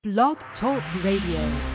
Blog Talk Radio.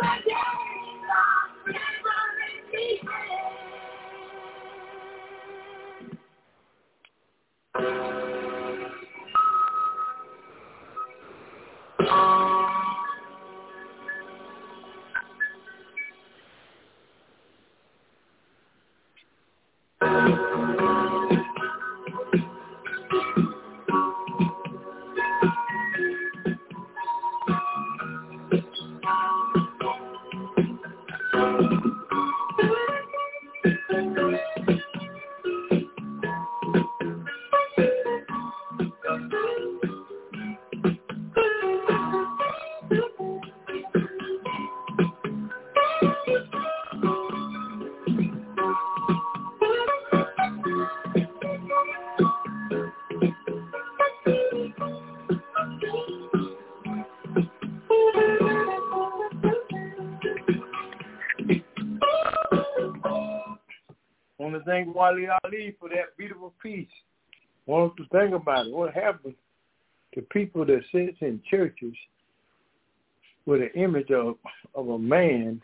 Thank Wally Ali for that beautiful piece. Want to think about it. What happens to people that sits in churches with an image of a man,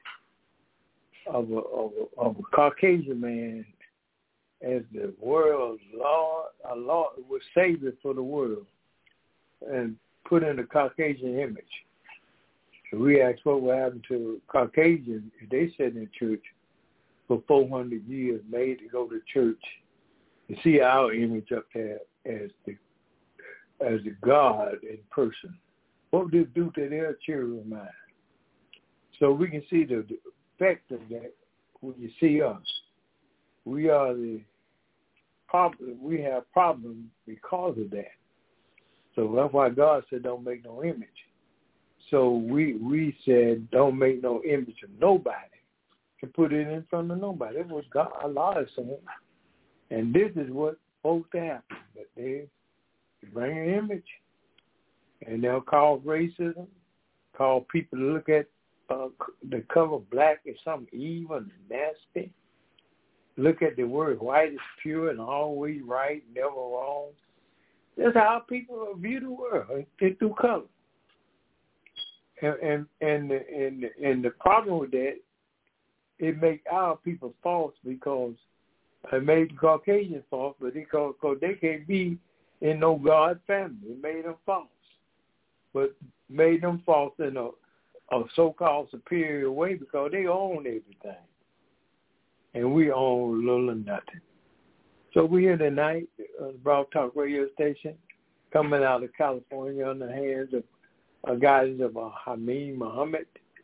of a Caucasian man, as the world's Lord, a Lord was Savior for the world, and put in the Caucasian image. So we asked what would happen to Caucasians if they sat in church for 400 years, made to go to church and see our image up there as the God in person. What would it do to their children mind? So we can see the effect of that when you see us. We are the problem. We have problems because of that. So that's why God said, "Don't make no image." So we said, "Don't make no image of nobody." To put it in front of nobody. It was God, Allah saying. And this is what supposed to happen. But they bring an image, and they'll call racism, call people to look at the color black as something evil and nasty. Look at the word white is pure and always right, never wrong. That's how people view the world, through color. And the problem with that, it make our people false because it made the Caucasian false, but because they can't be in no God family. It made them false, but made them false in a so-called superior way because they own everything, and we own little or nothing. So we're here tonight on the Broad Talk radio station, coming out of California on the hands of guidance of Hamid Muhammad,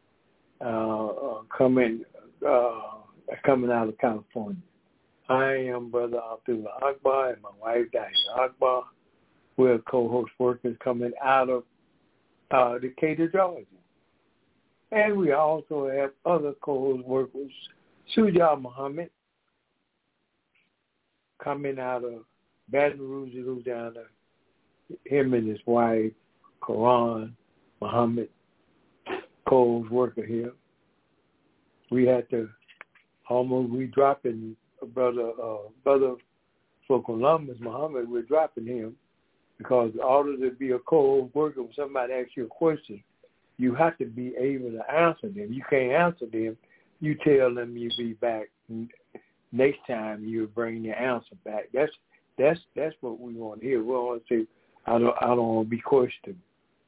coming out of California. I am Brother Abdullah Akbar and my wife, Diana Akbar. We're co-host workers coming out of Decatur, Georgia. And we also have other co-host workers, Sujal Muhammad, coming out of Baton Rouge, Louisiana. Him and his wife, Quran Muhammad, co-host worker here. We had to we dropping brother for Columbus Muhammad. We're dropping him because in order to be a co-host worker, when somebody asks you a question, you have to be able to answer them. You can't answer them. You tell them you'll be back next time. You bring your answer back. That's what we want to hear. We don't want to say I don't want to be questioned.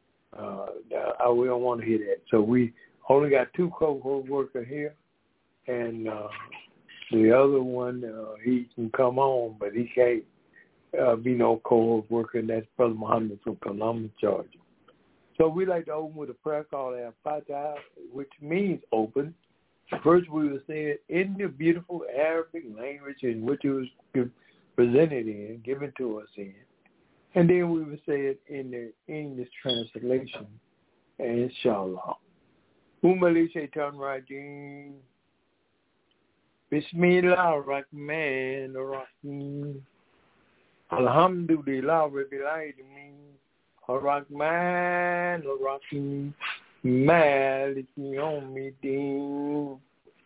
We don't want to hear that. So we only got two co-host workers here. And the other one, he can come on, but he can't be no co-host worker, and that's Brother Muhammad from Columbus, Georgia. So we like to open with a prayer called Al-Fatihah, which means open. First we will say it in the beautiful Arabic language in which it was presented in, given to us in. And then we will say it in the English translation, inshallah. Umali Shaitan Rajim. Bismillah ar-Rahman ar-Rahim. Alhamdulillah Rabbil Alamin. Ar-Rahman ar-Rahim. Malik Yawmiddin.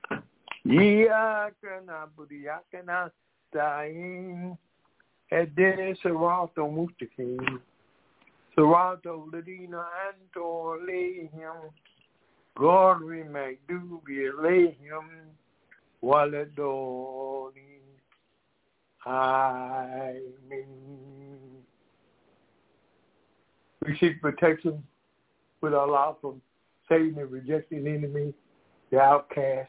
Iyyaka na'budu wa iyyaka nasta'in. Ihdina as-siratal mustaqim. Siratal ladina an'amta alayhim. God we make do be lay him while adoring. I mean, we seek protection with Allah from Satan and rejecting enemy, the outcast,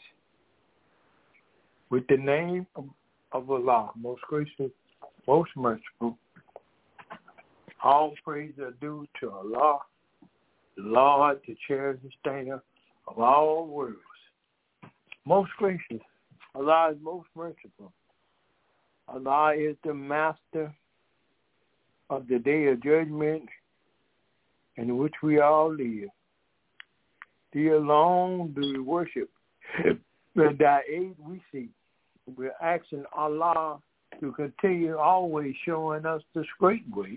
with the name of Allah, most gracious, most merciful. All praise are due to Allah, the Lord, the cherub and sustainer of all worlds. Most gracious, Allah is most merciful. Allah is the master of the day of judgment in which we all live. Thee alone do we worship. With thy aid we seek. We're asking Allah to continue always showing us the straight way,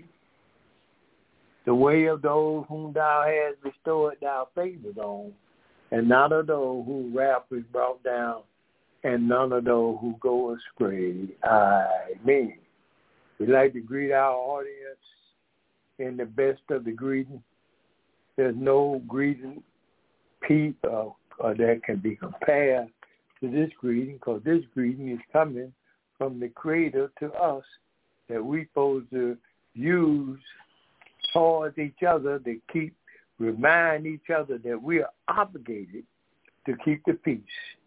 the way of those whom thou hast bestowed thy favors on, and not of those whose wrath is brought down, and none of those who go astray. Amen. We'd like to greet our audience in the best of the greeting. There's no greeting, peep, or that can be compared to this greeting, because this greeting is coming from the Creator to us that we're supposed to use towards each other to remind each other that we are obligated to keep the peace.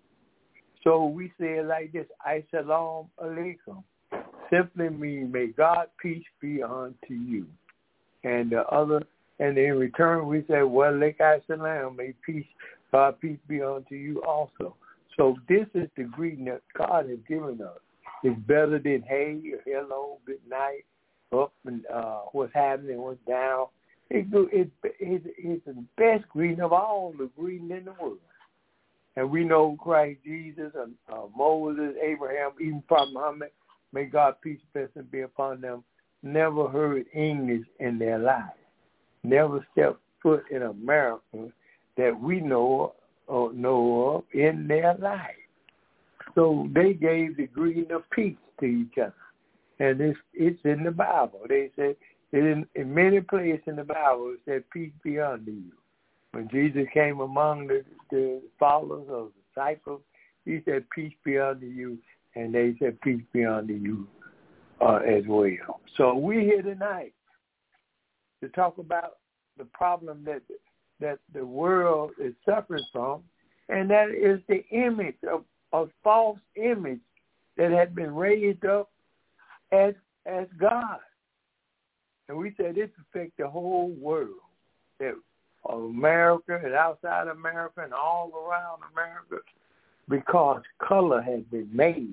So we say it like this: Assalamu alaikum. Simply means may God peace be unto you. And in return we say, well, alaikum salam, may God peace be unto you also. So this is the greeting that God has given us. It's better than hey, hello, good night, up and what's happening, what's down. It's the best greeting of all the greeting in the world. And we know Christ Jesus, Moses, Abraham, even Prophet Muhammad, may God peace and be upon them, never heard English in their lives, never stepped foot in America that we know of in their life. So they gave the greeting of peace to each other. And it's in the Bible. They said, in many places in the Bible, it said, peace be unto you. When Jesus came among the followers or disciples, he said, peace be unto you. And they said, peace be unto you as well. So we're here tonight to talk about the problem that the world is suffering from, and that is the image of false image that had been raised up as God. And we said this affects the whole world, that America and outside America and all around America, because color has been made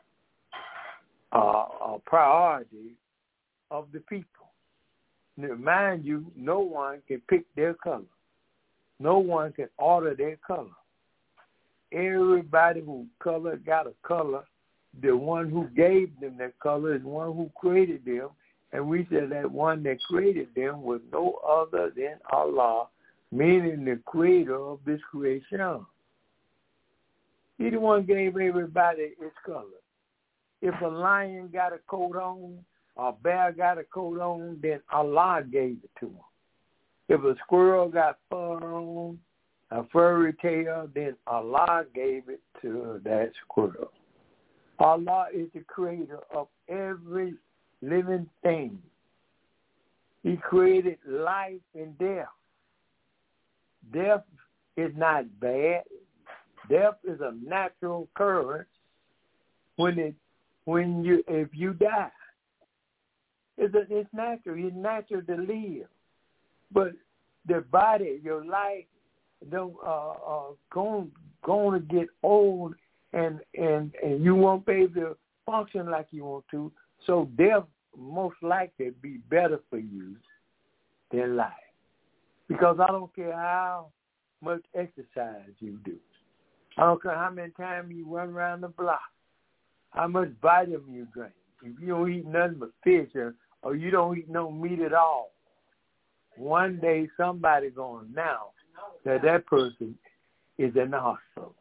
a priority of the people. Now, mind you, no one can pick their color. No one can order their color. Everybody who got a color, the one who gave them that color is one who created them. And we said that one that created them was no other than Allah, meaning the creator of this creation. He the one gave everybody its color. If a lion got a coat on, a bear got a coat on, then Allah gave it to him. If a squirrel got fur on, a furry tail, then Allah gave it to that squirrel. Allah is the creator of every living thing. He created life and death. Death is not bad. Death is a natural occurrence if you die. It's natural. It's natural to live. But the body, your life, don't going to get old, and you won't be able to function like you want to. So death most likely be better for you than life, because I don't care how much exercise you do. I don't care how many times you run around the block, how much vitamin you drink. If you don't eat nothing but fish, or you don't eat no meat at all, one day somebody going to announce that person is in the hospital.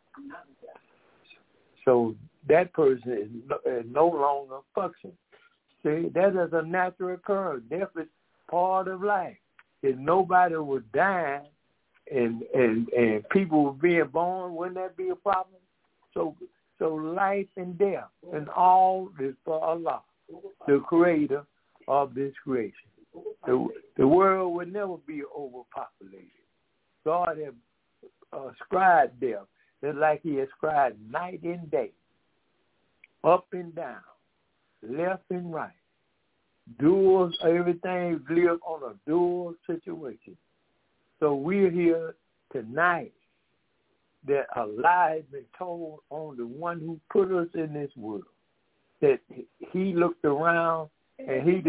So that person is no longer functioning. See, that is a natural occurrence. Death is part of life. If nobody was dying, and people were being born, wouldn't that be a problem? So life and death and all is for Allah, the creator of this creation. The world would never be overpopulated. God has ascribed death just like he ascribed night and day, up and down, left and right. Dual, everything live on a dual situation. So we're here tonight that a lie has been told on the one who put us in this world. That he looked around and he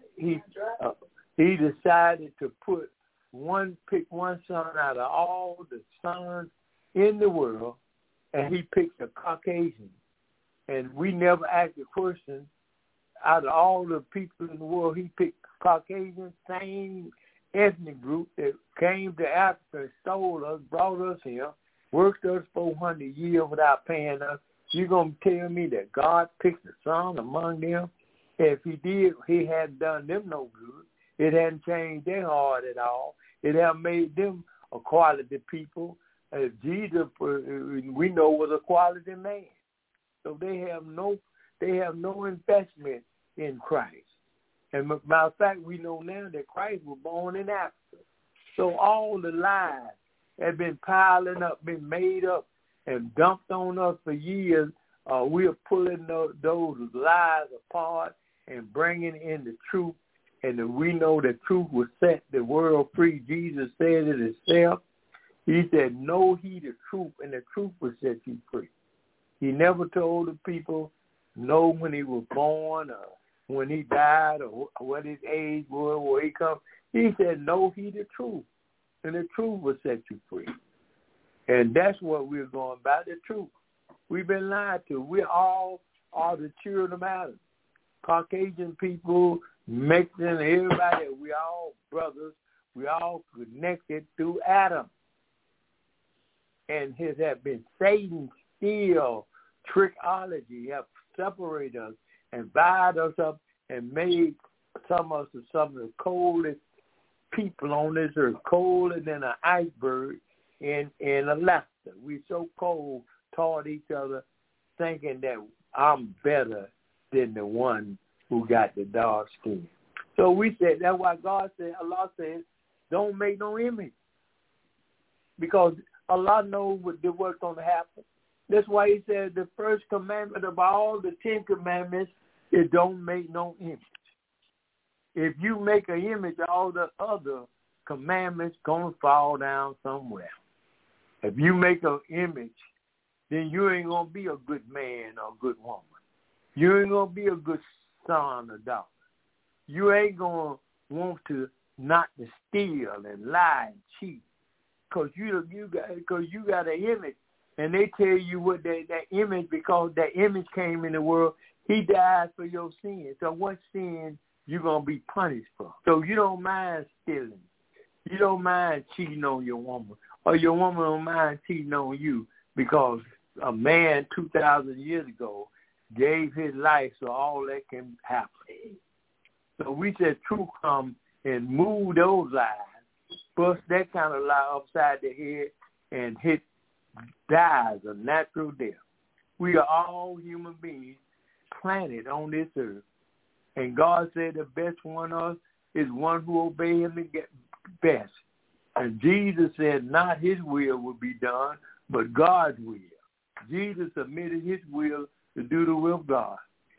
decided to pick one son out of all the sons in the world, and he picked a Caucasian. And we never asked the question, out of all the people in the world, he picked Caucasian, same ethnic group that came to Africa and stole us, brought us here, worked us 400 years without paying us. You going to tell me that God picked a son among them? If he did, he hadn't done them no good. It hadn't changed their heart at all. It hadn't made them a quality people. Jesus, we know, was a quality man. So they have no investment in Christ. And matter of fact, we know now that Christ was born in Africa. So all the lies have been piling up, been made up, and dumped on us for years. We're pulling those lies apart and bringing in the truth. And we know the truth will set the world free. Jesus said it himself. He said, know ye the truth, and the truth will set you free. He never told the people, know when he was born or when he died or what his age was, where he come. He said, know ye the truth, and the truth will set you free. And that's what we're going by, the truth. We've been lied to. We all are the children of Adam. Caucasian people, Mexican, everybody, we all brothers. We all connected through Adam. And his have been Satan's still trickology, have separated us and divided us up and made some of the coldest people on this earth, colder than an iceberg in Alaska. We're so cold toward each other, thinking that I'm better than the one who got the dark skin. So we said, that's why God said, Allah said, don't make no image. Because Allah knows what's going to happen. That's why he said the first commandment of all the 10 commandments is don't make no image. If you make an image, all the other commandments going to fall down somewhere. If you make an image, then you ain't going to be a good man or a good woman. You ain't going to be a good son or daughter. You ain't going to want to not to steal and lie and cheat. Because you got an image, and they tell you what that image, because that image came in the world, he died for your sin. So what sin you going to be punished for? So you don't mind stealing. You don't mind cheating on your woman, or your woman don't mind cheating on you, because a man 2,000 years ago gave his life so all that can happen. So we said truth come and move those lies, bust that kind of lie upside the head and dies a natural death. We are all human beings planted on this earth. And God said the best one of us is one who obeys him the best. And Jesus said not his will will be done, but God's will. Jesus submitted his will to do the will of God.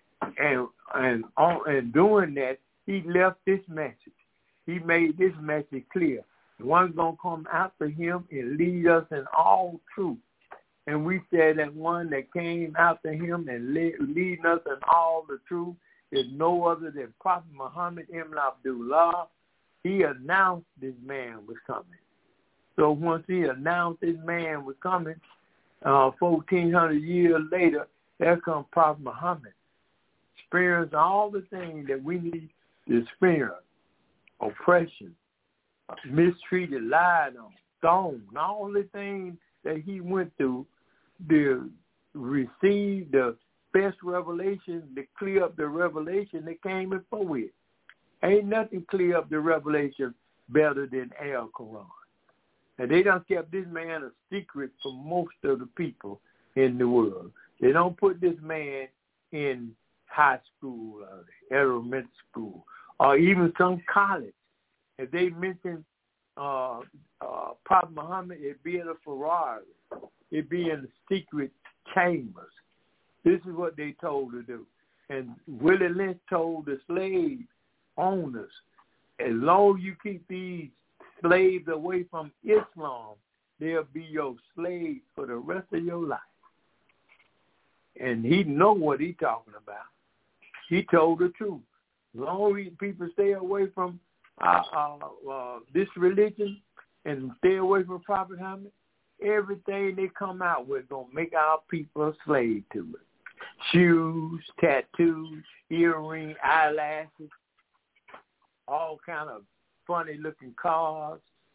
And doing that, he left this message. He made this message clear. The one's going to come after him and lead us in all truth. And we said that one that came after him and leading us in all the truth is no other than Prophet Muhammad ibn Abdullah. He announced this man was coming. So once he announced this man was coming, 1,400 years later, there comes Prophet Muhammad. Experience all the things that we need to experience. Oppression, mistreated, lied on, stoned, all the things that he went through to receive the best revelation, to clear up the revelation that came before it. Ain't nothing clear up the revelation better than Al-Quran. And they done kept this man a secret from most of the people in the world. They don't put this man in high school or elementary school or even some college. If they mention Prophet Muhammad, it'd be in a Ferrari. It'd be in the secret chambers. This is what they told to do. And Willie Lynch told the slave owners, as long as you keep these slaves away from Islam, they'll be your slaves for the rest of your life. And he know what he talking about. He told the truth. As long as people stay away from this religion and stay away from Prophet Muhammad, everything they come out with going to make our people a slave to it. Shoes, tattoos, earrings, eyelashes, all kind of funny-looking cars,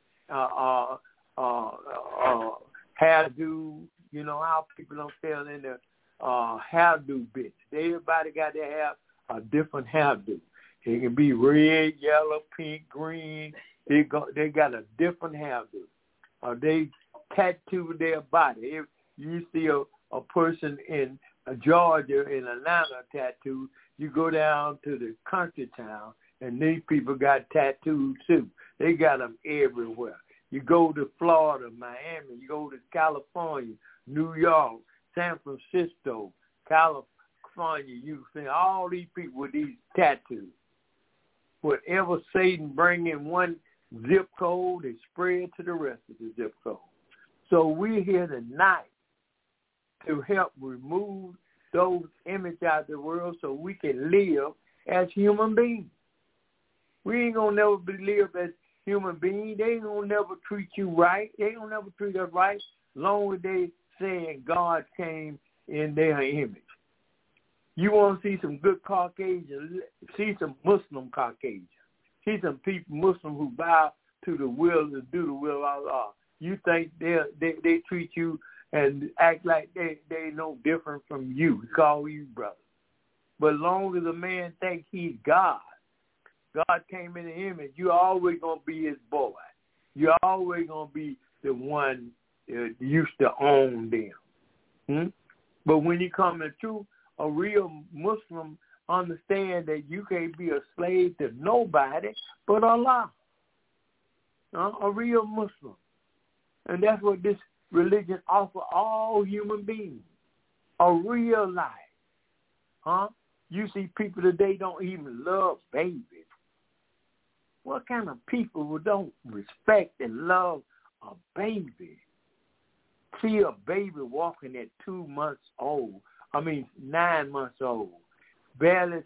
hairdo. You know, our people don't sell in the hairdo bits. Everybody got to have a different hairdo. It can be red, yellow, pink, green. They got a different hairdo. They tattoo their body. If you see a person in Georgia, in Atlanta tattooed, you go down to the country town, and these people got tattooed too. They got them everywhere. You go to Florida, Miami, you go to California, New York, San Francisco, California, you see all these people with these tattoos. Whatever Satan bring in one zip code, they spread to the rest of the zip code. So we're here tonight to help remove those images out of the world so we can live as human beings. We ain't going to never live as human beings. They ain't going to never treat you right. They ain't going to never treat us right long as they saying God came in their image. You want to see some good Caucasians, see some Muslim Caucasians. See some people, Muslim, who bow to the will and do the will of Allah. You think they treat you and act like they no different from you. Call you brother. But as long as a man thinks he's God, God came in the image, you're always going to be his boy. You're always going to be the one that used to own them. But when you come into a real Muslim, understand that you can't be a slave to nobody but Allah. A real Muslim. And that's what this religion offers all human beings. A real life. You see people today don't even love babies. What kind of people don't respect and love a baby? See a baby walking at 2 months old. 9 months old. Barely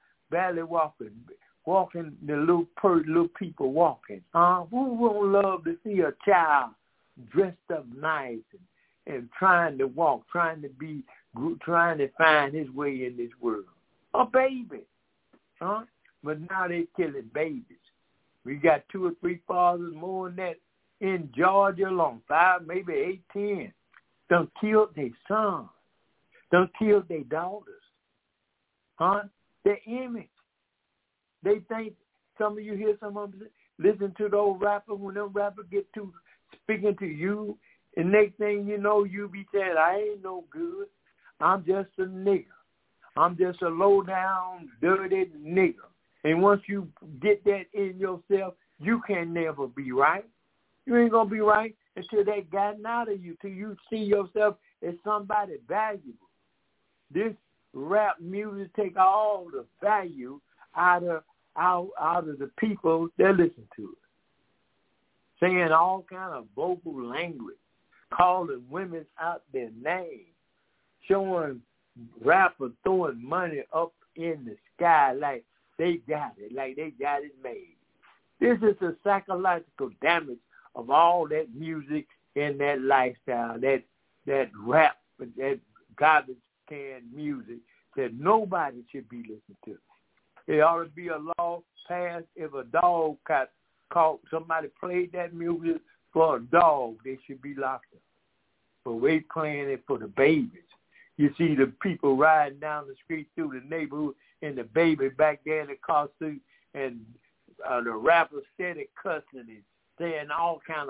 walking the little people walking. Who won't love to see a child dressed up nice and trying to walk, trying to find his way in this world? A baby. But now they're killing babies. We got 2 or 3 fathers, more than that, in Georgia alone, 5, maybe 8, 10, done killed their sons, done killed their daughters. Their image. They think, some of you hear some of them listen to those rappers, when them rappers get to speaking to you, and next thing you know, you be saying, I ain't no good. I'm just a nigger. I'm just a low-down, dirty nigger. And once you get that in yourself, you can never be right. You ain't going to be right until that gotten out of you, till you see yourself as somebody valuable. This rap music take all the value out of the people that listen to it. Saying all kind of vocal language, calling women out their names, showing rappers throwing money up in the sky like they got it, like they got it made. This is the psychological damage of all that music and that lifestyle, that rap, that garbage can music that nobody should be listening to. There ought to be a law passed if a dog caught somebody played that music for a dog, they should be locked up. But we playing it for the babies. You see the people riding down the street through the neighborhood and the baby back there in the car seat, and the rapper steady cussing and saying all kind of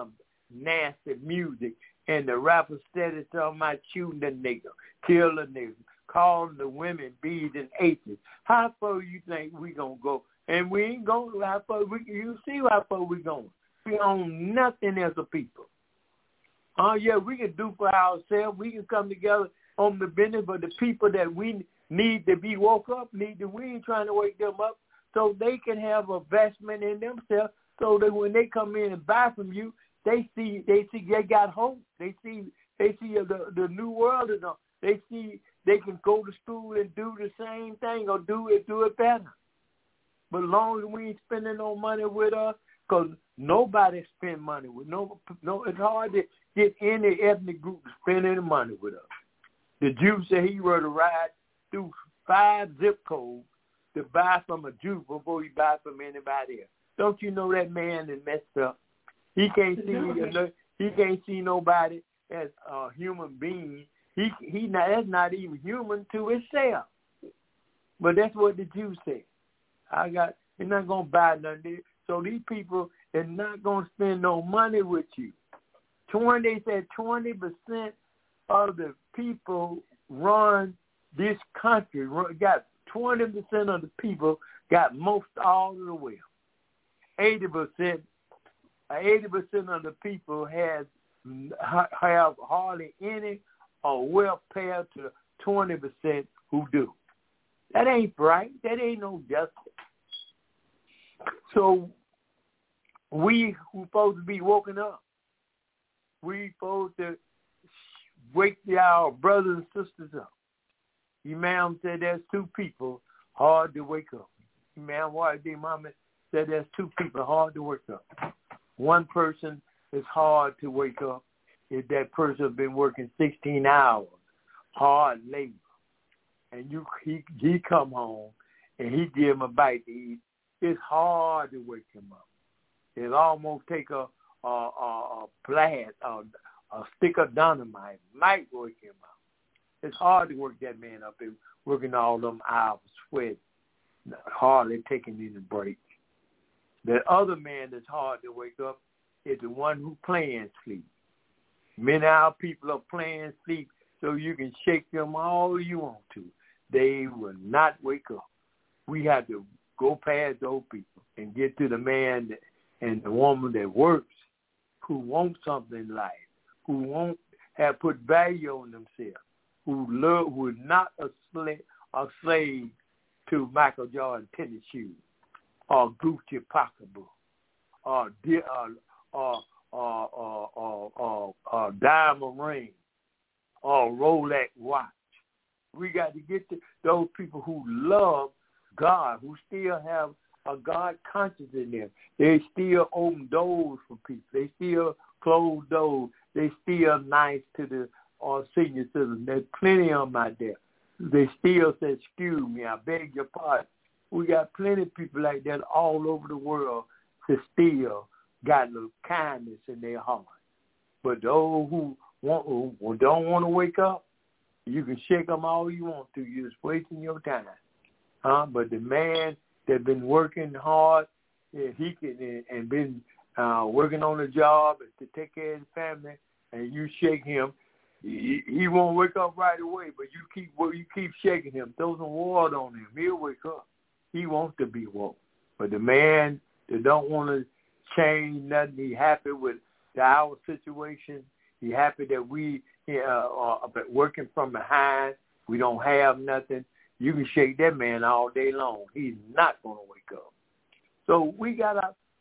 nasty music, and the rapper steady talking about shooting the nigga, kill the nigga, calling the women B's and H's. How far you think we gonna go? And we ain't going how far. You see how far we going. We own nothing as a people. Oh, yeah, we can do for ourselves. We can come together on the business, but the people that we need to be woke up, we ain't trying to wake them up so they can have investment in themselves so that when they come in and buy from you, they see they got hope. They see the new world is on. They see they can go to school and do the same thing or do it better. But as long as we ain't spending no money with us, because nobody spend money with no. It's hard to get any ethnic group to spend any money with us. The Jew said he were to ride through 5 zip codes to buy from a Jew before he buy from anybody else. Don't you know that man is messed up? He can't see nobody as a human being. That's not even human to himself. But that's what the Jew said. They're not gonna buy nothing. So these people are not gonna spend no money with you. They said 20% of the people run this country. Got 20% of the people got most all of the wealth. 80% of the people have hardly any or wealth compared to 20% who do. That ain't right. That ain't no justice. So we who supposed to be woken up. We supposed to wake our brothers and sisters up. Imam said there's 2 people hard to wake up. Imam Wadi Muhammad said there's 2 people hard to wake up. One person is hard to wake up if that person has been working 16 hours, hard labor, and he come home and he give him a bite to eat. It's hard to wake him up. It almost take a blast, a stick of dynamite might wake him up. It's hard to work that man up and working all them hours, sweat, hardly taking any break. The other man that's hard to wake up is the one who playing sleep. Many of our people are playing sleep so you can shake them all you want to. They will not wake up. We have to go past those people and get to the man and the woman that works, who want something in life, who won't have put value on themselves, who is not a slave to Michael Jordan tennis shoes or Gucci pocketbook or diamond ring or Rolex watch. We got to get to those people who love God, who still have a God conscience in them. They still open doors for people. They still close doors. They still nice to the senior citizens. There's plenty of them out there. They still say, excuse me, I beg your pardon. We got plenty of people like that all over the world that still got a little kindness in their heart. But those who don't want to wake up, you can shake them all you want to. You're just wasting your time. But the man that's been working hard, he can and been working on a job to take care of his family, and you shake him, he won't wake up right away. But you keep shaking him, throw some water on him, he'll wake up. He wants to be woke. But the man that don't want to change nothing, he happy with our situation. He happy that we are working from behind. We don't have nothing. You can shake that man all day long. He's not going to wake up. So we got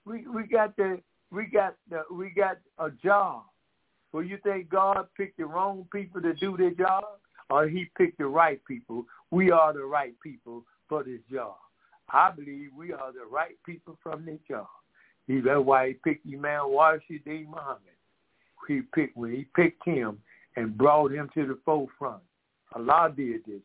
a job. Well, you think God picked the wrong people to do their job, or He picked the right people? We are the right people for this job. I believe we are the right people from this job. That's why He picked Imam Washington Muhammad. When he picked him and brought him to the forefront. Allah did this.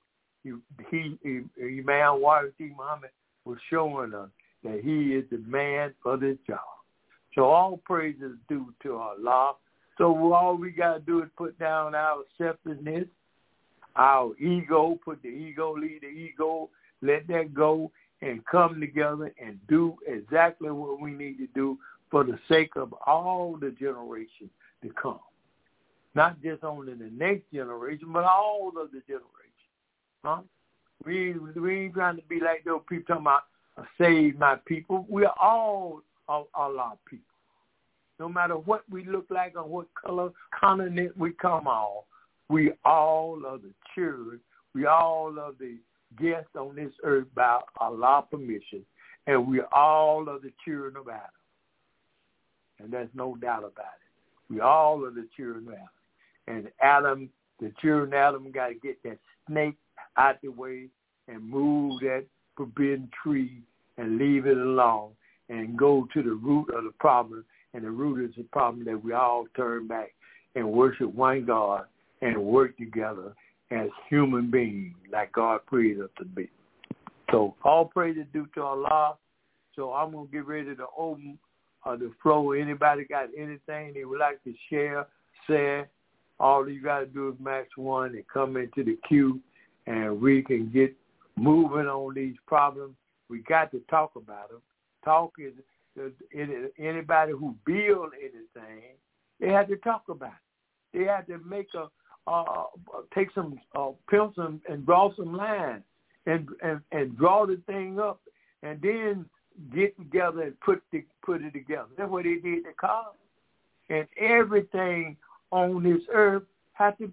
Imam Washington Muhammad was showing us that he is the man for this job. So all praise is due to Allah. So all we got to do is put down our selfishness, our ego, leave the ego, let that go, and come together and do exactly what we need to do for the sake of all the generations to come. Not just only the next generation, but all of the generations. Huh? We ain't trying to be like those people talking about save my people. We're all Allah people. No matter what we look like or what color, continent we come on, we all are the children. We all are the guests on this earth by Allah's permission. And we all are the children of Adam. And there's no doubt about it. We all are the children of Adam. And Adam, the children of Adam, got to get that snake out the way and move that forbidden tree and leave it alone and go to the root of the problem. And the root is the problem that we all turn back and worship one God and work together as human beings like God created us to be. So all praise is due to Allah. So I'm going to get ready to open the floor. Anybody got anything they would like to share, say, all you got to do is match one and come into the queue, and we can get moving on these problems. We got to talk about them. Talk is anybody who build anything, they have to talk about it. They have to make take some pencil and draw some lines and draw the thing up, and then get together and put it together. That's what they did to cars. And everything on this earth had to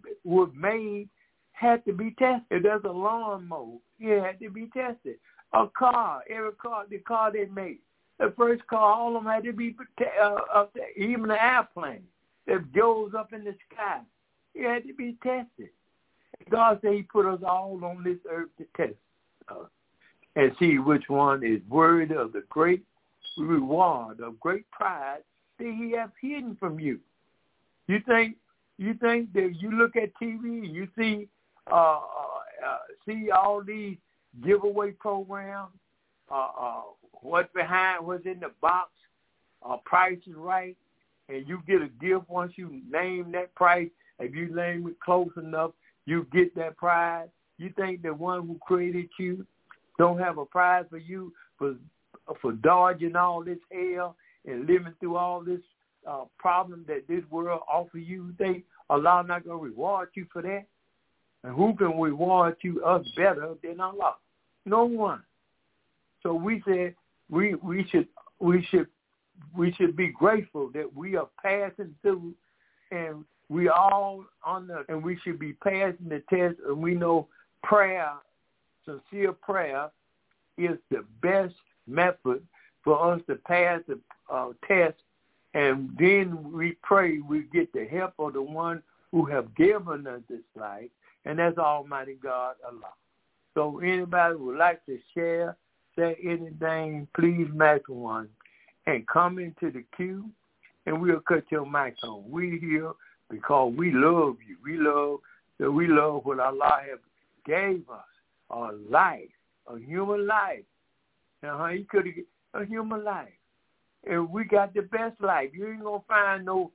be tested. There's a lawnmower. It had to be tested. A car, the car they made. The first car, all of them had to be up there. Even the airplane that goes up in the sky, it had to be tested. God said he put us all on this earth to test us and see which one is worthy of the great reward, of great pride that he has hidden from you. You think that you look at TV, you see all these giveaway programs, what's in the box, Price is Right, and you get a gift once you name that price. If you name it close enough, you get that prize. You think the one who created you don't have a prize for you for dodging all this hell and living through all this problem that this world offers you? You think Allah not going to reward you for that? And who can reward us better than Allah? No one. So we said we should be grateful that we are passing through, and we all and we should be passing the test. And we know prayer, sincere prayer, is the best method for us to pass the test. And then we pray we get the help of the one who have given us this life, and that's Almighty God, Allah. So anybody would like to share, say anything, please match one and come into the queue, and we'll cut your mic on. We here because we love you. We love what Allah has gave us, a life, a human life. He could have a human life. And we got the best life. You ain't gonna find no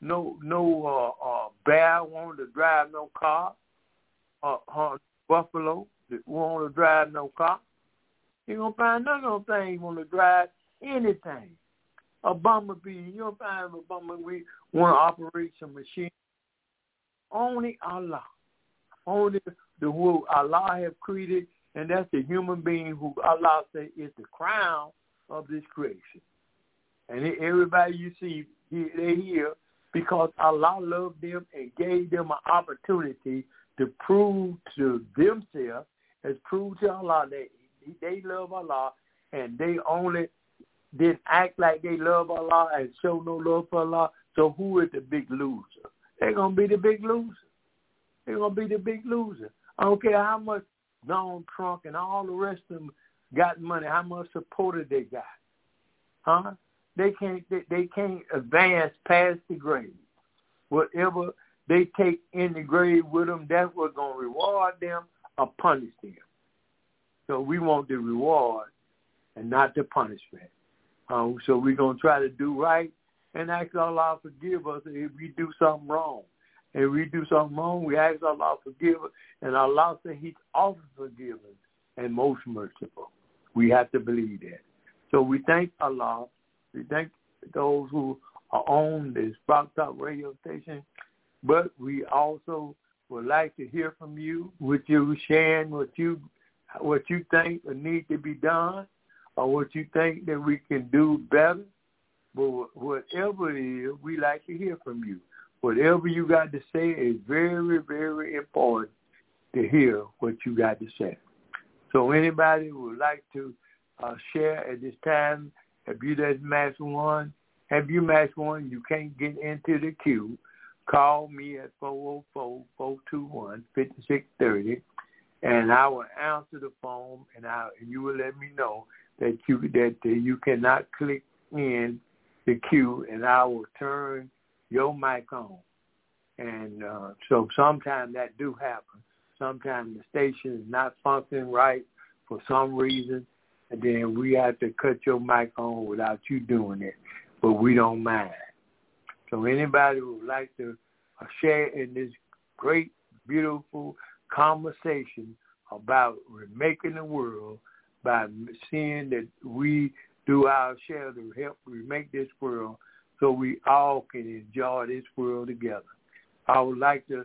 bear wanting to drive no car, buffalo that want to drive no car. You ain't gonna find none of those things want to drive anything. A bumblebee, you don't find a bumblebee want to operate some machine. Only Allah, only the who Allah have created, and that's the human being who Allah says is the crown of this creation. And everybody you see, they here because Allah loved them and gave them an opportunity to prove to themselves, as prove to Allah that they love Allah, and they only didn't act like they love Allah and show no love for Allah. So who is the big loser? They're going to be the big loser. They're going to be the big loser. I don't care how much Donald Trump and all the rest of them got money, how much support they got. Huh? They can't advance past the grave. Whatever they take in the grave with them, that's what's going to reward them or punish them. So we want the reward and not the punishment. So we're going to try to do right and ask Allah to forgive us if we do something wrong. If we do something wrong, we ask Allah to forgive us, and Allah said he's often forgiving and most merciful. We have to believe that. So we thank Allah. We thank those who are on this Rock Talk radio station, but we also would like to hear from you, with you sharing what you think would need to be done, or what you think that we can do better. But whatever it is, we like to hear from you. Whatever you got to say is very, very important to hear what you got to say. So anybody who would like to share at this time, if you just match one, you can't get into the queue, call me at 404-421-5630, and I will answer the phone, and you will let me know that you cannot click in the queue, and I will turn your mic on. And so sometimes that do happen. Sometimes the station is not functioning right for some reason, and then we have to cut your mic on without you doing it, but we don't mind. So anybody who would like to share in this great, beautiful conversation about remaking the world by seeing that we do our share to help remake this world so we all can enjoy this world together. I would love to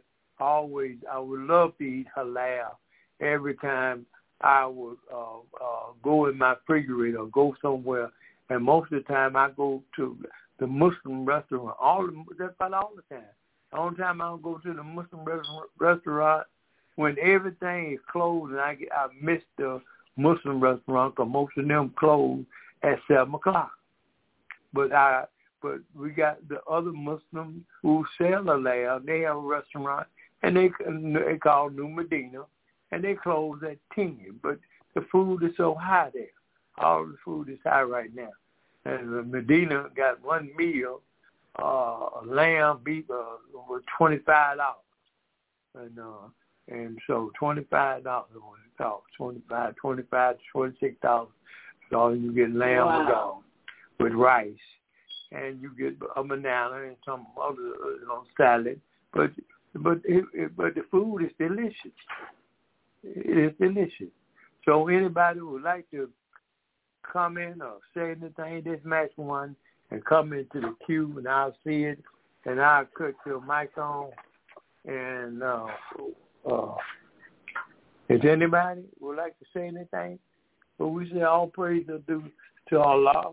eat halal every time I would go in my refrigerator or go somewhere. And most of the time I go to the Muslim restaurant. That's about all the time. The only time I don't go to the Muslim restaurant when everything is closed, and I miss the Muslim restaurant because most of them close at 7 o'clock. But we got the other Muslims who sell halal. They have a restaurant, and they call New Medina, and they close at 10. But the food is so high there. All the food is high right now. And Medina got one meal, lamb beef was $25, and so $25 what it costs, $25 to $26. So you get lamb with rice, and you get a banana and some other salad. But the food is delicious. It is delicious. So anybody who would like to come in or say anything, this match one, and come into the queue, and I'll see it, and I'll cut your mic on. And if anybody would like to say anything, but we say all praise are due to Allah.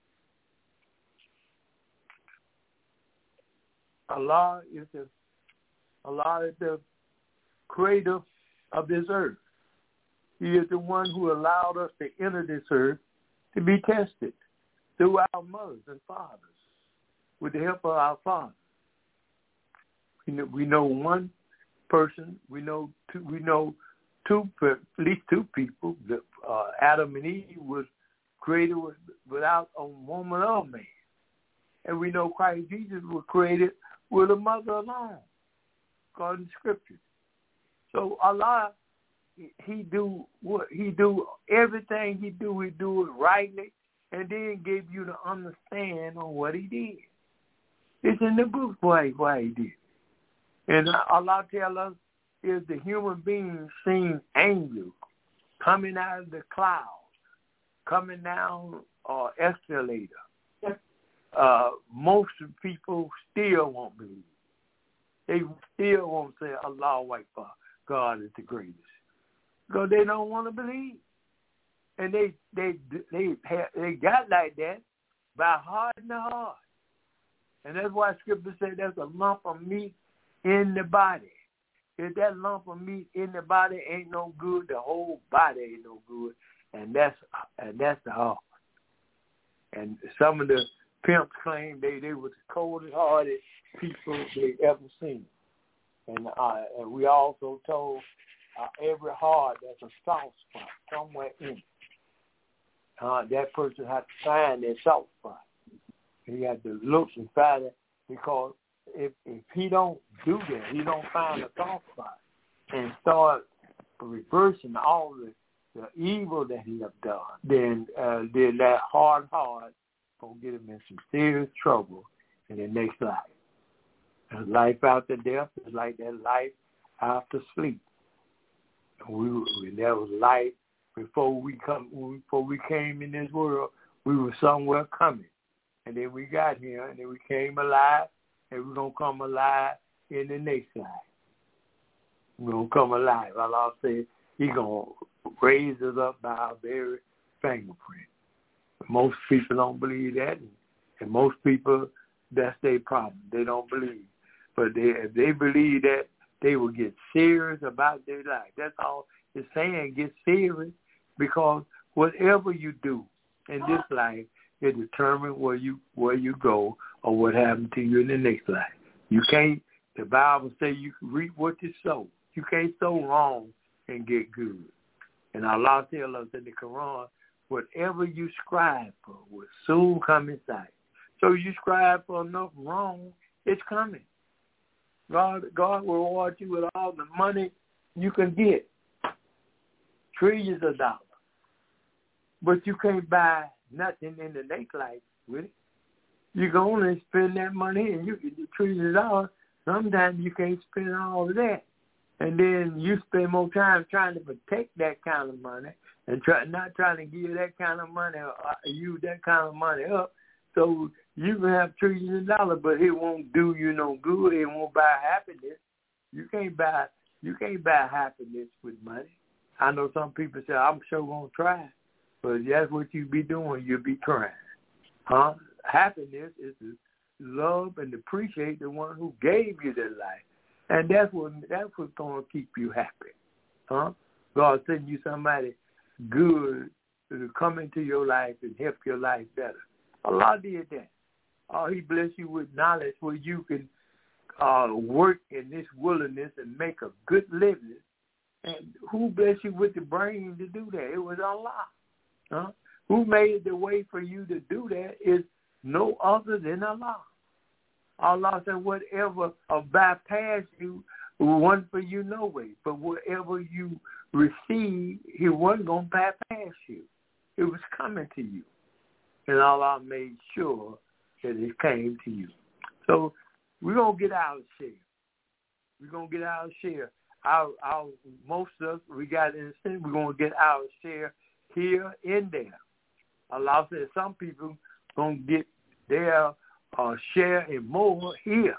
Allah is the creator of this earth. He is the one who allowed us to enter this earth to be tested through our mothers and fathers, with the help of our fathers. We know one person. We know at least two people. Adam and Eve was created without a woman or man, and we know Christ Jesus was created with a mother alone, according to Scripture. So Allah, He do everything He do it rightly, and then give you to understand on what He did. It's in the book why He did. And Allah tell us is the human beings seen angels coming out of the clouds, coming down escalator. Most people still won't believe. They still won't say Allahu Akbar, God is the greatest, because they don't want to believe. And they got like that by hardening the heart. And that's why Scripture says there's a lump of meat in the body. If that lump of meat in the body ain't no good, the whole body ain't no good. And that's the heart. And some of the pimps claim they were the coldest-hearted people they ever seen. And we also told every heart there's a soft spot somewhere in it. That person has to find that soft spot. He has to look and find it, because if he don't do that, he don't find a soft spot and start reversing all the evil that he have done, then that hard heart gonna get him in some serious trouble in the next life. And life after death is like that life after sleep. There was life before we came in this world. We were somewhere coming, And then we got here, and then we came alive, and we're going to come alive in the next life. We're going to come alive. Allah said He's going to raise us up by our very fingerprint. Most people don't believe that, and most people, that's their problem. They don't believe. But if they believe that, they will get serious about their life. That's all it's saying, get serious, because whatever you do in this life, it determines where you go or what happens to you in the next life. You can't, the Bible says you can reap what you sow. You can't sow wrong and get good. And Allah tells us in the Quran, whatever you strive for will soon come in sight. So you strive for enough wrong, it's coming. God will reward you with all the money you can get, trillions of dollars. But you can't buy nothing in the next life with it. You can only spend that money, and you get the trillions of dollars. Sometimes you can't spend all of that. And then you spend more time trying to protect that kind of money and not trying to give that kind of money or use that kind of money up. So you can have trillions of dollars, but it won't do you no good. It won't buy happiness. You can't buy happiness with money. I know some people say, I'm sure gonna try, but that's what you be doing. You'll be trying, huh? Happiness is to love and appreciate the one who gave you their life, and that's what's gonna keep you happy, huh? God sending you somebody good to come into your life and help your life better. Allah did that. He blessed you with knowledge where you can work in this wilderness and make a good living. And who blessed you with the brain to do that? It was Allah. Huh? Who made the way for you to do that is no other than Allah. Allah said, whatever bypass you wasn't for you no way. But whatever you received, He wasn't going to bypass you. It was coming to you. And Allah made sure that it came to you. So we're going to get our share. We're going to get our share. Our most of us, we got in sin, we're going to get our share here and there. Allah said some people going to get their share and more here.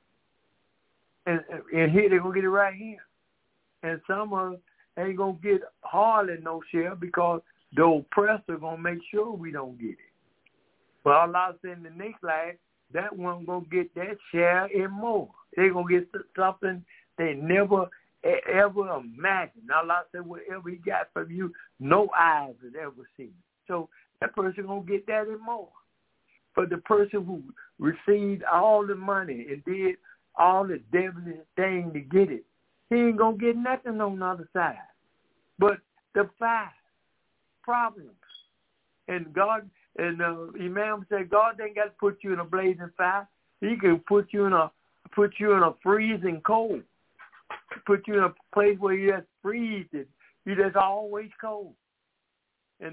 And here they're going to get it right here. And some of us ain't going to get hardly no share because the oppressor are going to make sure we don't get it. But Allah said in the next life, that one going to get that share and more. They're going to get something they never, ever imagined. Allah said whatever He got from you, no eyes has ever seen. So that person going to get that and more. But the person who received all the money and did all the devilish thing to get it, he ain't going to get nothing on the other side. But the 5 problems. And God... And Imam said, God ain't got to put you in a blazing fire. He can put you in a freezing cold. Put you in a place where you just freezing. You just always cold. And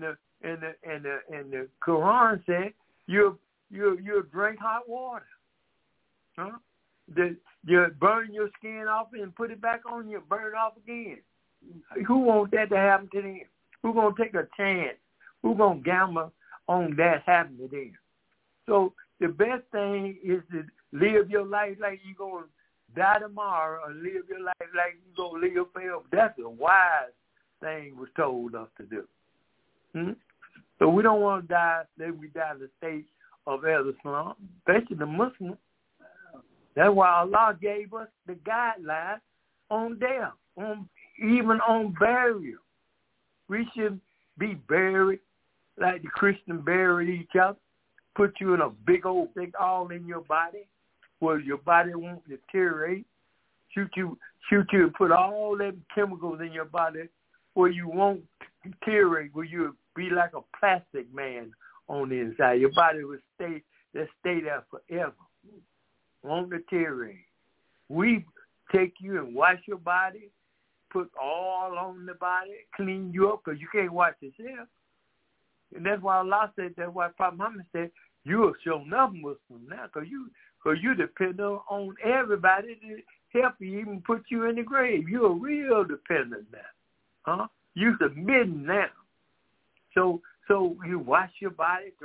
the Quran said you'll drink hot water. Huh? You burn your skin off and put it back on you, burn it off again. Who wants that to happen to them? Who gonna take a chance? Who gonna gamble on that happening to them? So the best thing is to live your life like you're going to die tomorrow or live your life like you're going to live forever. That's a wise thing was told us to do. So we don't want to die, then we die in the state of Islam, especially the Muslims. That's why Allah gave us the guidelines on death, even on burial. We should be buried like the Christian buried each other, put you in a big all in your body where your body won't deteriorate, shoot you and put all them chemicals in your body where you won't deteriorate, where you'll be like a plastic man on the inside. Your body will stay there forever, won't deteriorate. We take you and wash your body, put oil on the body, clean you up because you can't wash yourself. And that's why Allah said, that's why Prophet Muhammad said, you are sure enough Muslim now because you depend on everybody to help you, even put you in the grave. You're a real dependent now. Huh? You submitting now. So you wash your body,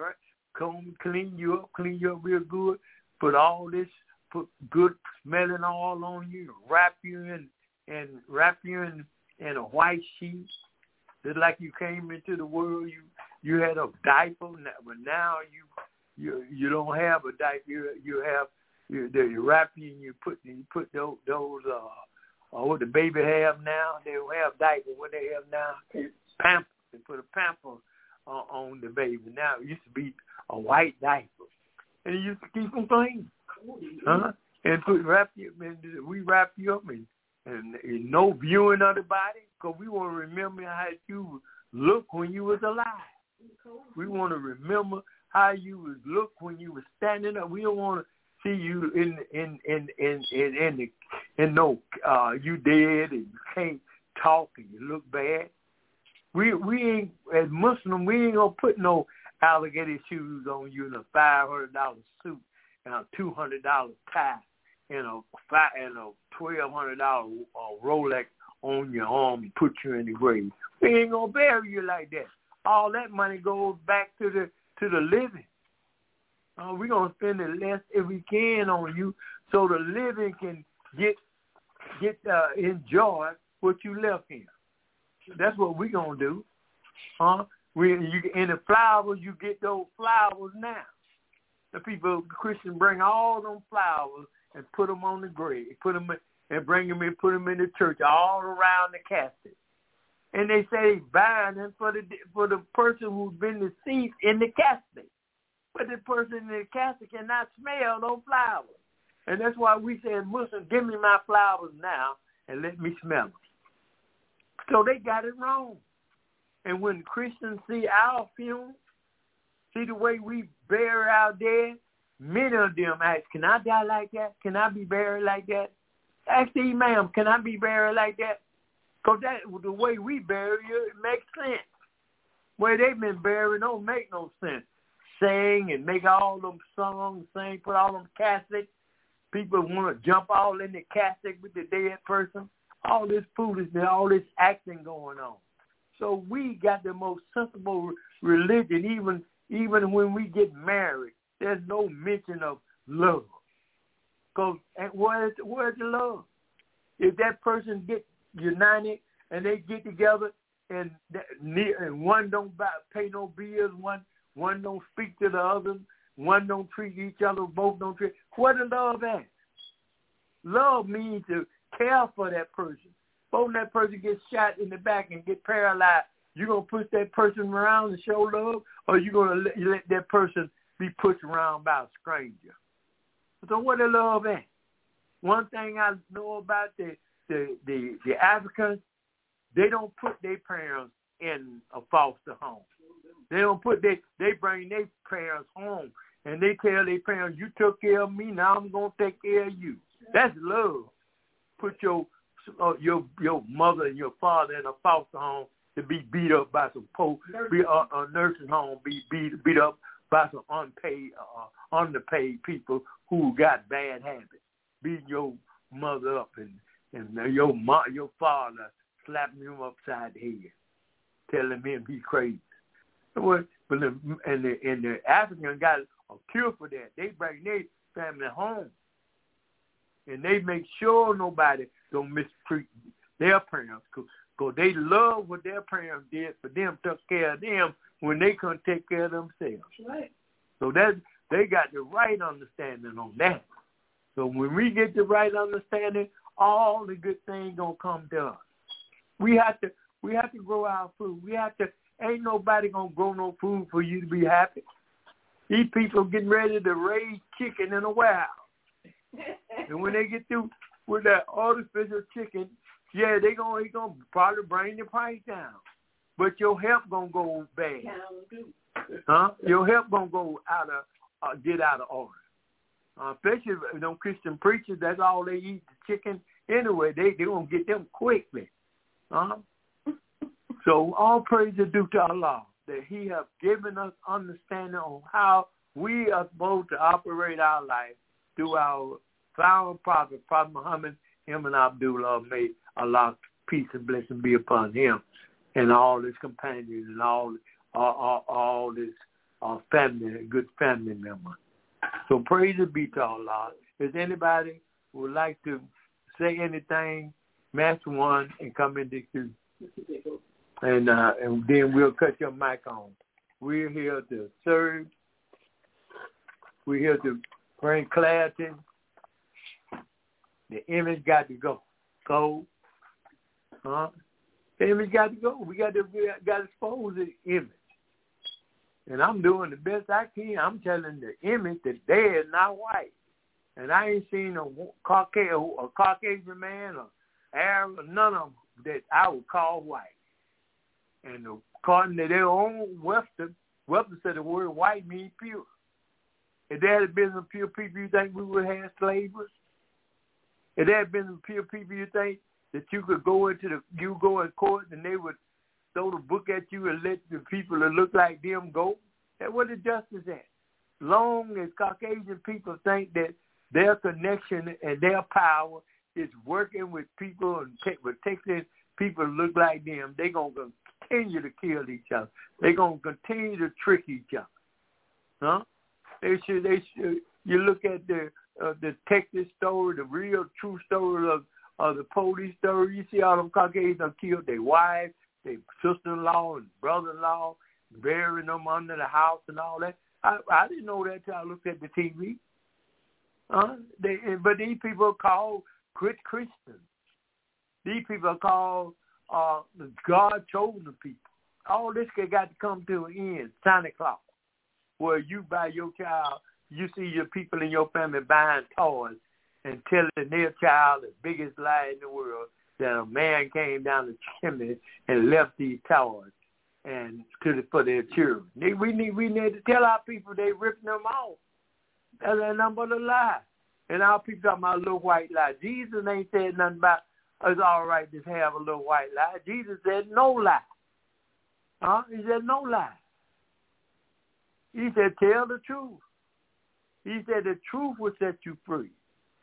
comb, clean you up real good, put good smelling oil on you, wrap you in a white sheet, just like you came into the world. You had a diaper, but now you don't have a diaper. They wrap you and you put those what the baby have now. They don't have diapers. What they have now, Pampers. They put a pamper on the baby. Now it used to be a white diaper, and it used to keep them clean. And we wrap you up and no viewing of the body, because we want to remember how you look when you was alive. We want to remember how you was look when you was standing up. We don't want to see you you dead and you can't talk and you look bad. We ain't, as Muslim, we ain't gonna put no alligator shoes on you in a $500 suit and a $200 tie and a $1,200 Rolex on your arm and put you in the grave. We ain't gonna bury you like that. All that money goes back to the living. We're gonna spend the less if we can on you, so the living can get enjoy what you left here. That's what we're gonna do. In the flowers, you get those flowers now. The Christians bring all them flowers and put them on the grave, put them in the church all around the casket. And they say buying them for the person who's been deceased in the casket. But the person in the casket cannot smell those flowers. And that's why we say, Muslims, give me my flowers now and let me smell them. So they got it wrong. And when Christians see our funeral, see the way we bury our dead, many of them ask, can I die like that? Can I be buried like that? Ask the imam, can I be buried like that? Because the way we bury you, it makes sense. Where they've been buried don't make no sense. Sing and make all them songs, put all them caskets. People want to jump all in the casket with the dead person. All this foolishness, all this acting going on. So we got the most sensible religion, even when we get married. There's no mention of love. Because where's the love? If that person get united and they get together and one don't pay no bills, one don't speak to the other, one don't treat each other, both don't treat. Where the love at? Love means to care for that person. Before that person gets shot in the back and get paralyzed, you going to push that person around and show love, or you going to let that person be pushed around by a stranger? So where the love at? One thing I know about the Africans, they don't put their parents in a foster home. They don't put they bring their parents home, and they tell their parents, you took care of me, now I'm going to take care of you. That's love. Put your mother and your father in a foster home to be beat up by some a nursing home, be beat up by some underpaid people who got bad habits. Beating your mother up and your father slapping him upside the head, telling him he's crazy. But the African got a cure for that. They bring their family home, and they make sure nobody don't mistreat their parents, because they love what their parents did for them, took care of them when they couldn't take care of themselves. Right. So they got the right understanding on that. So when we get the right understanding, all the good things gonna come to us. We have to grow our food. Ain't nobody gonna grow no food for you to be happy. These people getting ready to raise chicken in a warehouse. And when they get through with that artificial chicken, yeah, they gonna probably bring the price down. But your health gonna go bad. Your health gonna go get out of order. Especially them Christian preachers, that's all they eat, the chicken. Anyway, they gonna get them quickly. So all praise is due to Allah, that He have given us understanding on how we are supposed to operate our life through our final prophet, Prophet Muhammad, him and Abdullah, may Allah's peace and blessing be upon him and all his companions and all his a good family member. So praise be to Allah. If anybody would like to say anything, match one and come in the queue. And then we'll cut your mic on. We're here to serve. We're here to bring clarity. The image got to go. The image got to go. We got to expose the image. And I'm doing the best I can. I'm telling the image that they is not white. And I ain't seen a Caucasian man or Arab or none of them that I would call white. And according to their own Webster said the word white means pure. If there had been some pure people, you think we would have slavery? If there had been some pure people, you think that you could go in court and they would throw the book at you and let the people that look like them go? That's where the justice at. Long as Caucasian people think that their connection and their power is working with people and protecting people that look like them, they're going to continue to kill each other. They're going to continue to trick each other. They should. You look at the detective story, the real true story of the police story. You see all them Caucasians have killed their wives, their sister-in-law and brother-in-law, burying them under the house and all that. I didn't know that till I looked at the TV. But these people are called Christians. These people are called God-chosen people. All this got to come to an end. Santa Claus, where you buy your child, you see your people in your family buying toys and telling their child the biggest lie in the world that a man came down the chimney and left these toys and for their children. We need to tell our people they ripping them off. That's nothing but a lie. And our people talking about a little white lie. Jesus ain't said nothing about it's all right to have a little white lie. Jesus said no lie. He said no lie. He said tell the truth. He said the truth will set you free.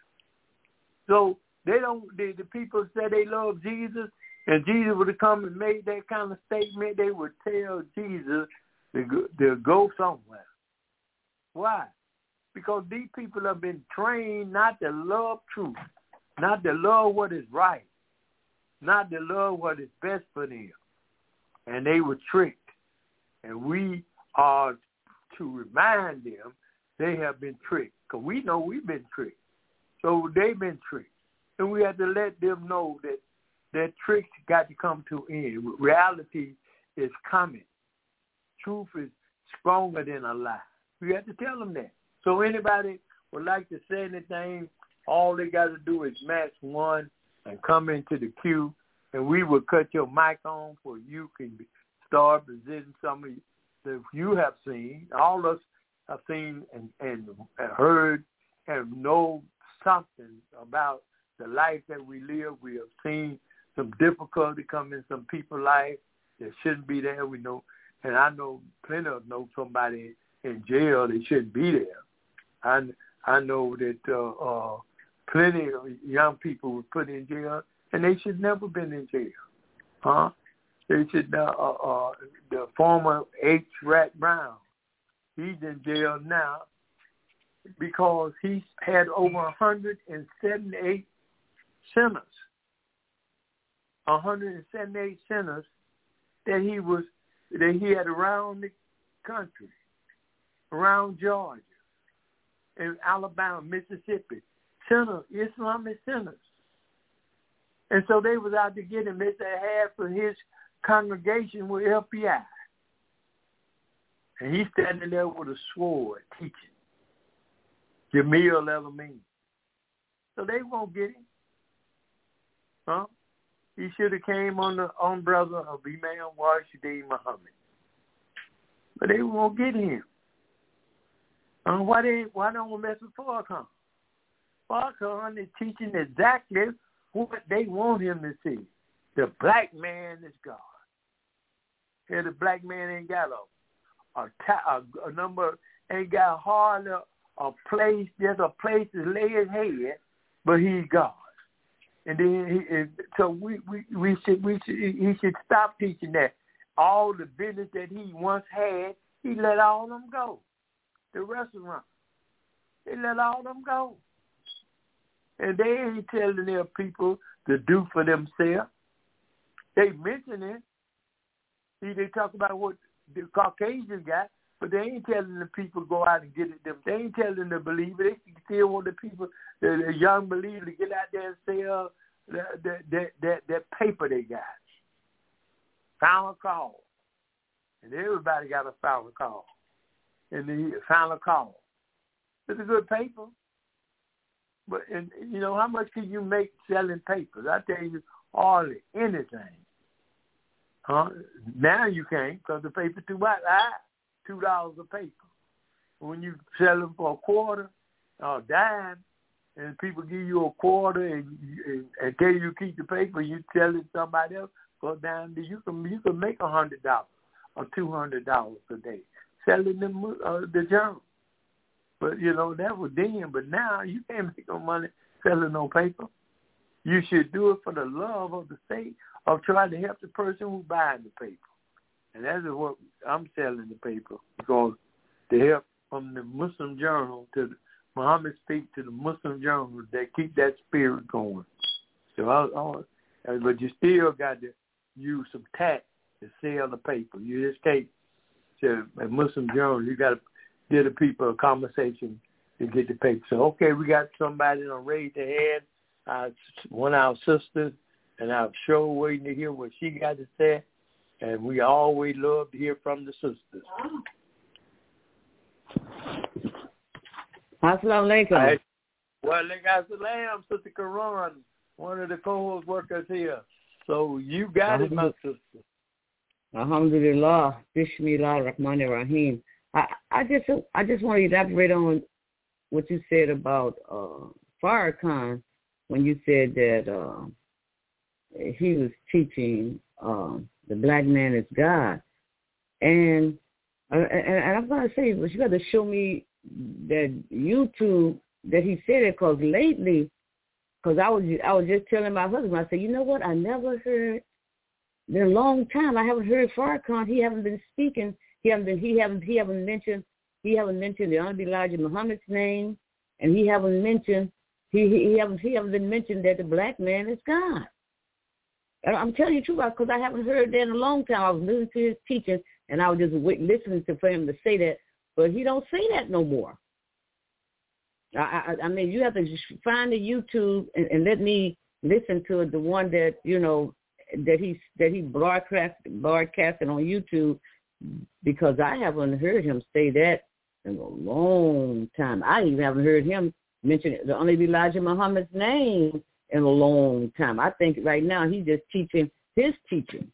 So the people say they love Jesus, and Jesus would have come and made that kind of statement, they would tell Jesus to go somewhere. Why? Because these people have been trained not to love truth, not to love what is right, not to love what is best for them. And they were tricked. And we are to remind them they have been tricked. Because we know we've been tricked. So they've been tricked. And we have to let them know that their tricks got to come to an end. Reality is coming. Truth is stronger than a lie. We have to tell them that. So anybody would like to say anything, all they got to do is match one and come into the queue, and we will cut your mic on for you can start presenting some of that you have seen. All of us have seen and heard and know something about the life that we live. We have seen some difficulty come in some people's life that shouldn't be there. We know, and I know plenty of know somebody in jail that shouldn't be there. I know that plenty of young people were put in jail, and they should never been in jail. They should. The former H. Rat Brown, he's in jail now because he's had over 178 sinners. 178 sinners that he had around the country, around Georgia, in Alabama, Mississippi, sinners, Islamic sinners. And so they was out to get him. They said half of his congregation were FBI. And he's standing there with a sword teaching. Jamil El-Amin. So they won't get him. He should have came on the umbrella of Imam Washington Muhammad. But they won't get him. Why don't we mess with Farrakhan? Farrakhan is teaching exactly what they want him to see. The black man is God. Here the black man ain't got a number, ain't got hardly a place, there's a place to lay his head, but he's God. And then he should stop teaching that. All the business that he once had, He let all them go. The restaurant. They let all them go. And they ain't telling their people to do for themselves. They mention it. See, they talk about what the Caucasians got, but they ain't telling the people to go out and get it them. They ain't telling the believer. They still want the people, the young believer, to get out there and sell that paper they got. Final call. And everybody got a final call. And the final call. It's a good paper. But, and you know, how much can you make selling papers? I tell you, hardly anything. Huh? Now you can't because the paper too much. $2 a paper. When you sell them for a quarter or a dime, and people give you a quarter and tell you keep the paper, you tell it to somebody else for a dime, you can make $100 or $200 a day selling them the journal. But you know that was then. But now you can't make no money selling no paper. You should do it for the love of the state of trying to help the person who's buying the paper. And that is what I'm selling the paper, because to help from the Muslim Journal to Muhammad Speak to the Muslim Journal, they keep that spirit going. So, but you still got to use some tact to sell the paper. You just take to a Muslim Journal, you got to give the people a conversation to get the paper. So, okay, we got somebody to raise their hand, one of our sisters, and our show waiting to hear what she got to say. And we always love to hear from the sisters. Assalamu alaikum. Wa alaikum assalam, Sister Quran, one of the co-host workers here. So you got it, my sister. Alhamdulillah. Bismillah ar-Rahman ar-Rahim. I just want to elaborate on what you said about Farrakhan when you said that he was teaching the black man is God. And I'm going to say, but you got to show me that YouTube that he said it, because lately, because I was just telling my husband, I said, you know what, I never heard, in a long time, I haven't heard Farrakhan. He haven't been speaking. He haven't mentioned the Honorable Elijah Muhammad's name, and he haven't mentioned been mentioned that the black man is God. And I'm telling you the truth, because I haven't heard that in a long time. I was listening to his teaching, and I was just listening for him to say that, but he don't say that no more. I mean, you have to just find the YouTube and let me listen to the one that, you know, that he broadcasted on YouTube, because I haven't heard him say that in a long time. I even haven't heard him mention the Honorable Elijah Muhammad's name in a long time. I think right now he's just teaching his teaching.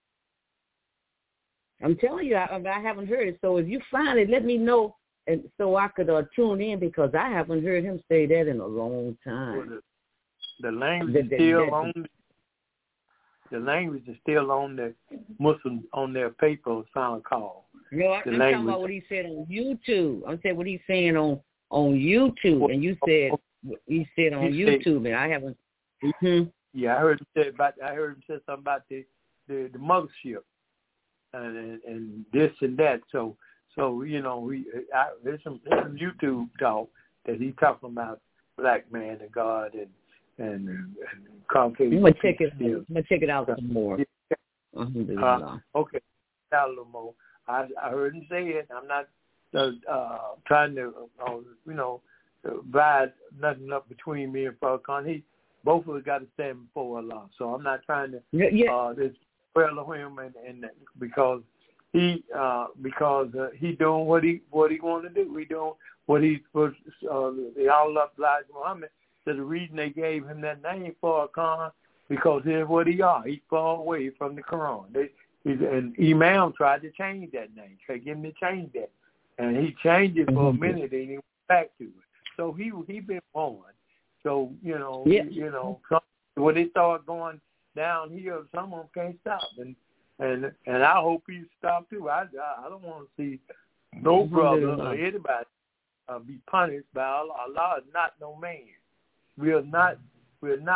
I'm telling you, I haven't heard it. So if you find it, let me know, and so I could tune in, because I haven't heard him say that in a long time. Well, the language is still on. The language is still on the Muslim on their paper. Sound call. No, I'm talking about what he said on YouTube. I'm saying what he's saying on YouTube, and you said he said on YouTube, and I haven't. Mm-hmm. Yeah, I heard him say something about the mothership and this and that. So you know, there's some YouTube talk that he's talking about black man and God and Caucasian. I'm gonna check it out some more. Okay, a little more. I heard him say it. I'm not trying to divide nothing up between me and Farrakhan. Both of us got to stand before Allah. So I'm not trying to spoil him and because he doing what he want to do. He doing what he was. The Allah Elijah Muhammad. So the reason they gave him that name, Farrakhan, because here's what he are. He's far away from the Quran. And Imam tried to change that name. Tried to get him to change that, and he changed it for a minute, and he went back to it. So he been born. So when they start going downhill, some of them can't stop, and I hope he stop too. I don't want to see no brother or anybody be punished by Allah. Allah is not no man. We're not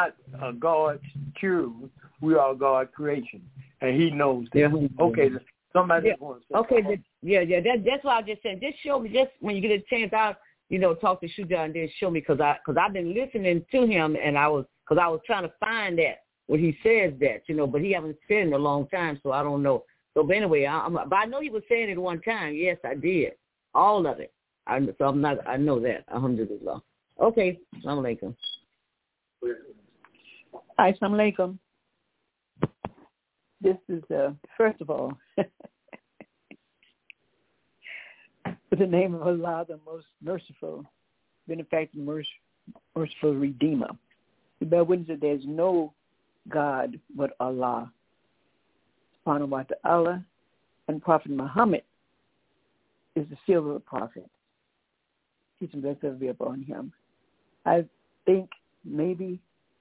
God's children. We are God's creation, and He knows that. Okay, Somebody going to say. Okay, that's why I just said. Just show me. Just when you get a chance, I'll talk to Shuja and then show me because I've been listening to him and I was trying to find that when he says that, but he haven't said it in a long time, so I don't know. So, but anyway, but I know he was saying it one time. Yes, I did. All of it. I know that. Alhamdulillah. Okay. Assalamu alaikum. Hi, assalamu alaikum. This is, first of all, with the name of Allah, the most merciful, benefactor, merciful Redeemer. We bear witness that there's no God but Allah, subhanahu wa ta'ala, and Prophet Muhammad is the seal of the prophet. Peace and blessings be upon him. I think maybe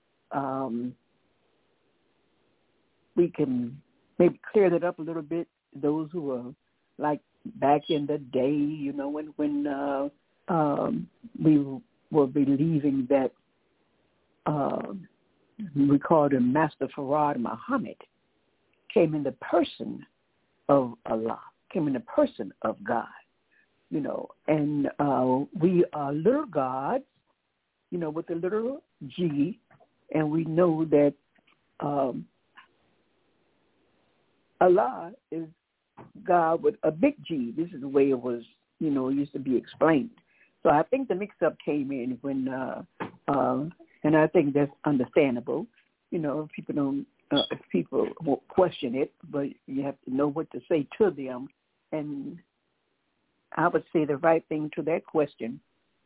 we can maybe clear that up a little bit. Those who were like back in the day, when we were believing that we called him Master Farad Muhammad, came in the person of Allah, came in the person of God, and we are little gods, with a little G, and we know that Allah is God with a big G. This is the way it was, used to be explained. So I think the mix-up came in when, and I think that's understandable. People won't question it, but you have to know what to say to them. And I would say the right thing to that question,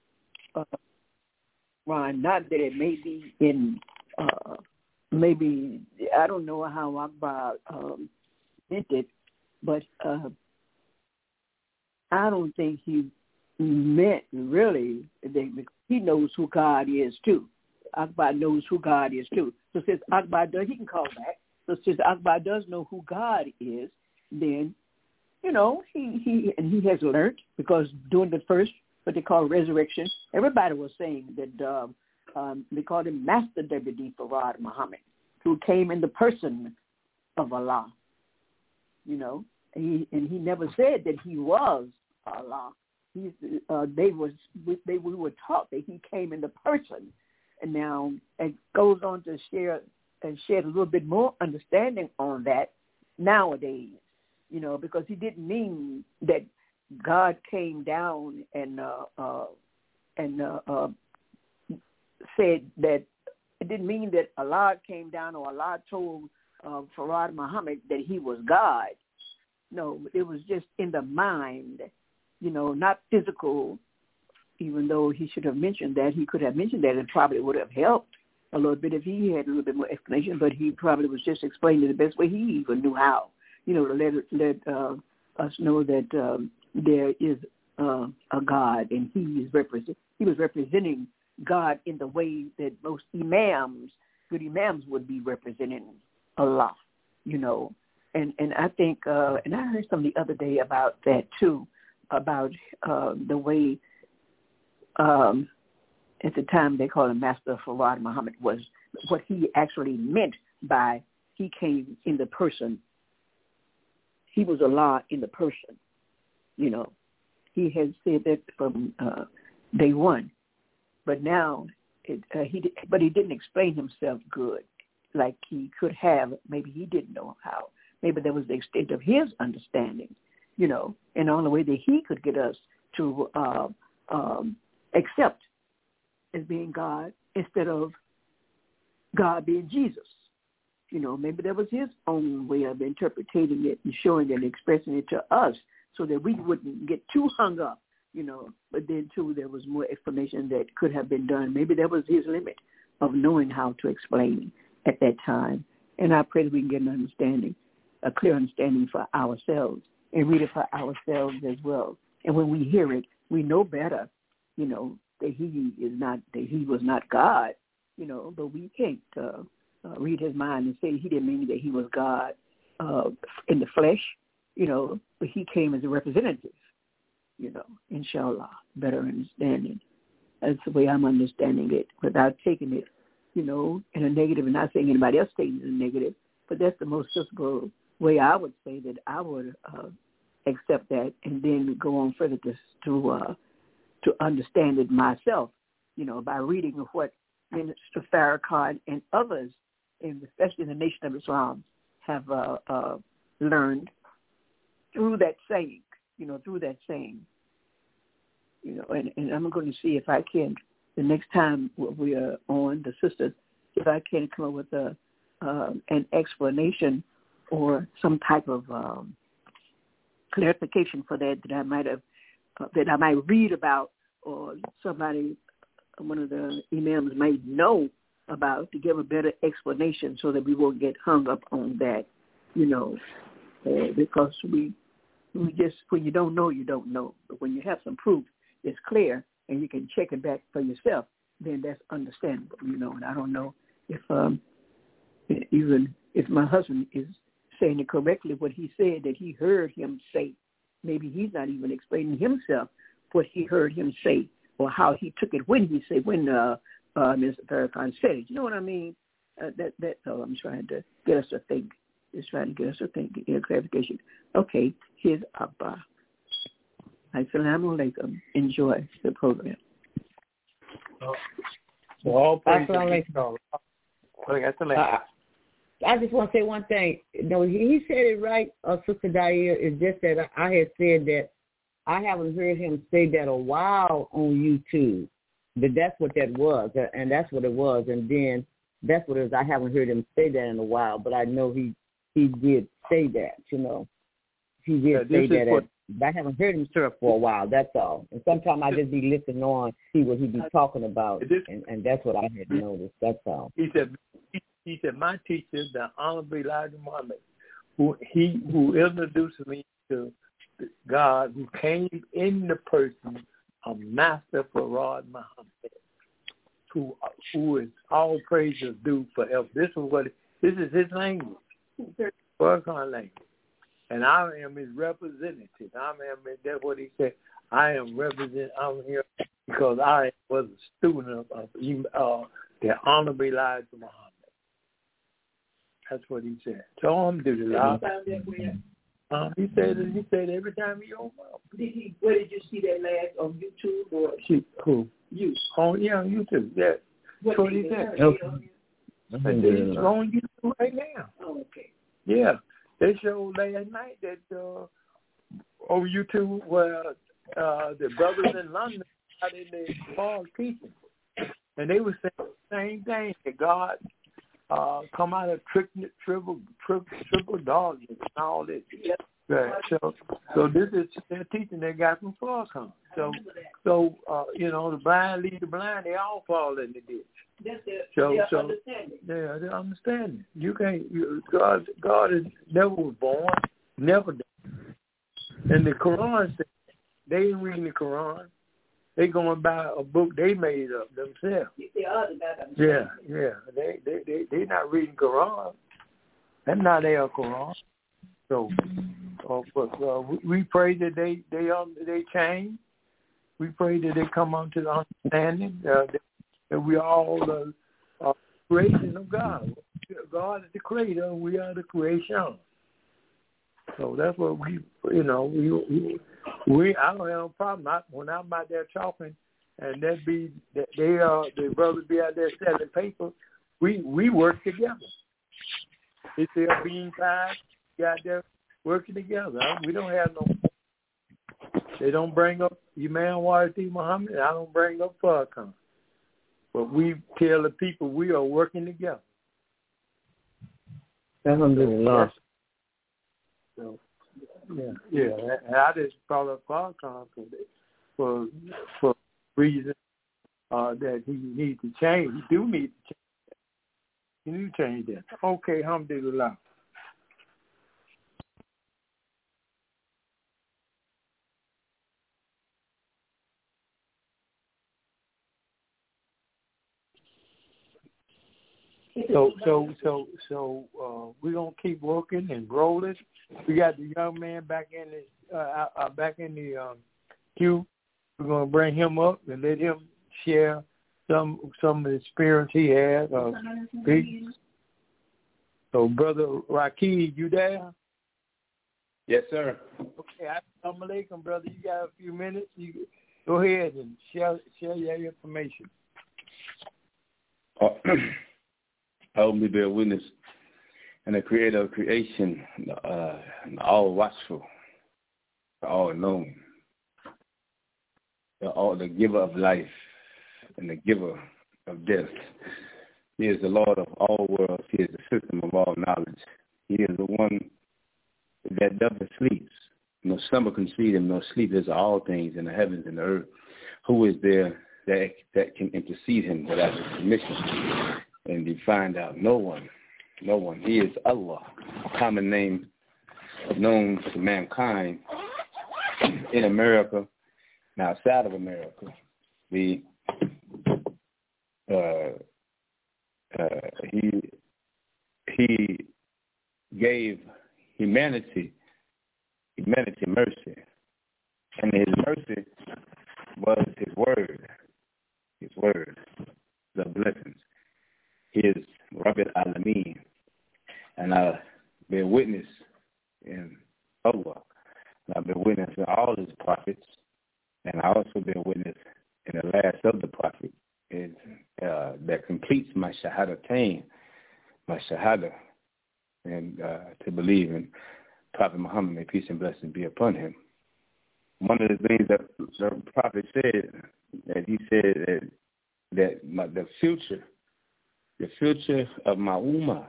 Ron, not that it may be in, maybe, I don't know how Akbar meant it, but I don't think he meant really that he knows who God is too. Akbar knows who God is too. So since Akbar does, he can call back. So since Akbar does know who God is, then, he has learned, because during the first, what they call resurrection, everybody was saying that they called him Master Deputy Farad Muhammad, who came in the person of Allah. And he never said that he was Allah. We were taught that he came in the person, and now it goes on to share and shed a little bit more understanding on that nowadays. Because he didn't mean that God came down and said that. It didn't mean that Allah came down or Allah told Farad Muhammad that he was God. No, it was just in the mind, not physical, even though he should have mentioned that. He could have mentioned that, and probably would have helped a little bit if he had a little bit more explanation, but he probably was just explaining it the best way he even knew how, to let us know that there is a God, and he was representing God in the way that most good imams would be representing Allah, And I think, and I heard something the other day about that too, about the way at the time they called him Master Farad Muhammad, was what he actually meant by he came in the person. He was Allah in the person, He had said that from day one. But now, he didn't explain himself good like he could have. Maybe he didn't know how. Maybe that was the extent of his understanding, and the only way that he could get us to accept as being God instead of God being Jesus. Maybe that was his own way of interpreting it and showing it and expressing it to us so that we wouldn't get too hung up. But then too, there was more explanation that could have been done. Maybe that was his limit of knowing how to explain at that time. And I pray that we can get an understanding, a clear understanding for ourselves, and read it for ourselves as well. And when we hear it, we know better, that he was not God, but we can't read his mind and say he didn't mean that he was God in the flesh, but he came as a representative. Inshallah, better understanding. That's the way I'm understanding it, without taking it, in a negative, and not saying anybody else taking it in a negative, but that's the most sensible way I would say that I would accept that, and then go on further to understand it myself, by reading of what Minister Farrakhan and others, especially in the Nation of Islam, have learned through that saying, and I'm going to see if I can, the next time we are on, the sisters, if I can come up with an explanation or some type of clarification for that I might have, that I might read about, or somebody, one of the imams might know about, to give a better explanation so that we won't get hung up on that, because we just, when you don't know, you don't know. But when you have some proof, it's clear, and you can check it back for yourself, then that's understandable, And I don't know if even if my husband is saying it correctly, what he said that he heard him say. Maybe he's not even explaining himself what he heard him say, or how he took it when Mr. Farrakhan said it. You know what I mean? That's all I'm trying to get us to think. Just trying to get us to think, get a clarification. Okay, here's Abba. Assalamu alaikum. Enjoy the program. I just want to say one thing. He said it right, Sister Dair. It's just that I had said that I haven't heard him say that a while on YouTube. But that's what that was, and that's what it was. And then that's what it is. I haven't heard him say that in a while, but I know he did say that, He did say that. I haven't heard him stir for a while, that's all. And sometimes I just be listening on, see what he be talking about, and that's what I had noticed, that's all. He said, my teacher, the Honorable Elijah Muhammad, who introduced me to God, who came in the person of Master Farad Muhammad, who is all praises due forever. This is his language, Farrakhan language. And I am his representative. That's what he said. I'm here because I was a student of the Honorable Elijah Muhammad. That's what he said. So alhamdulillah. He said every time he opened up. Where did you see that last, on YouTube or? Who? You. Oh, yeah, on YouTube. Yeah. That's what he said. It's on YouTube right now. Oh, okay. Yeah. They showed last night that on YouTube where the brothers in London got in their fall teaching. And they were saying the same thing, that God come out of triple dogs and all this. Yep. Right. So this is their teaching they got from Farrakhan. So the blind lead the blind, they all fall in the ditch. That's their understanding. Yeah, their understanding. You can't. God is never was born, never done. And the Quran said they ain't reading the Quran. They going by a book they made up themselves. Yeah. They not reading Quran. That's not their Quran. So, we pray that they change. We pray that they come onto the understanding that we all are creation of God. God is the creator, and we are the creation. So that's what we I don't have a problem. When I'm out there talking, and the brothers be out there selling paper, we work together. It's their being tied, we out there working together. We don't have no. They don't bring up Imam Warith Muhammad. I don't bring up Farrakhan. But we tell the people we are working together. Alhamdulillah. So, yeah. And I just brought up Farrakhan for reasons that he needs to change. He do need to change. He need to change that. Okay, alhamdulillah. So we're gonna keep working and rolling. We got the young man back in the queue. We're gonna bring him up and let him share some of the experience he had. So, Brother Rakid, you there? Yes, sir. Okay, assalamu alaikum, brother. You got a few minutes. You go ahead and share your information. I only bear witness, and the creator of creation, all watchful, all knowing, the giver of life and the giver of death. He is the Lord of all worlds. He is the system of all knowledge. He is the one that doesn't sleep. No slumber can see him, no sleep is all things in the heavens and the earth. Who is there that can intercede him without his permission? And you find out no one. He is Allah, a common name known to mankind in America and outside of America. He gave humanity mercy, and his mercy was his word, the blessings. He is Rabbil Alameen, and I bear witness in Allah, and I bear witness in all his prophets, and I also bear witness in the last of the prophets, that completes my shahadatain, my shahada, and to believe in Prophet Muhammad, may peace and blessing be upon him. One of the things that the prophet said, that he said that the future of my ummah,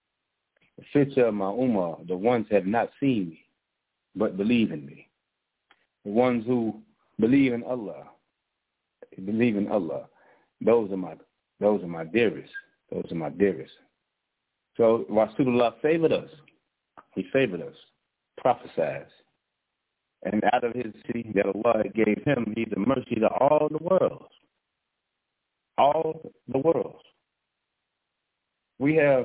the ones have not seen me, but believe in me. The ones who believe in Allah, those are my dearest. So Rasulullah favored us. He favored us, prophesied. And out of his city that Allah gave him, he's a mercy to all the world. All the world. We have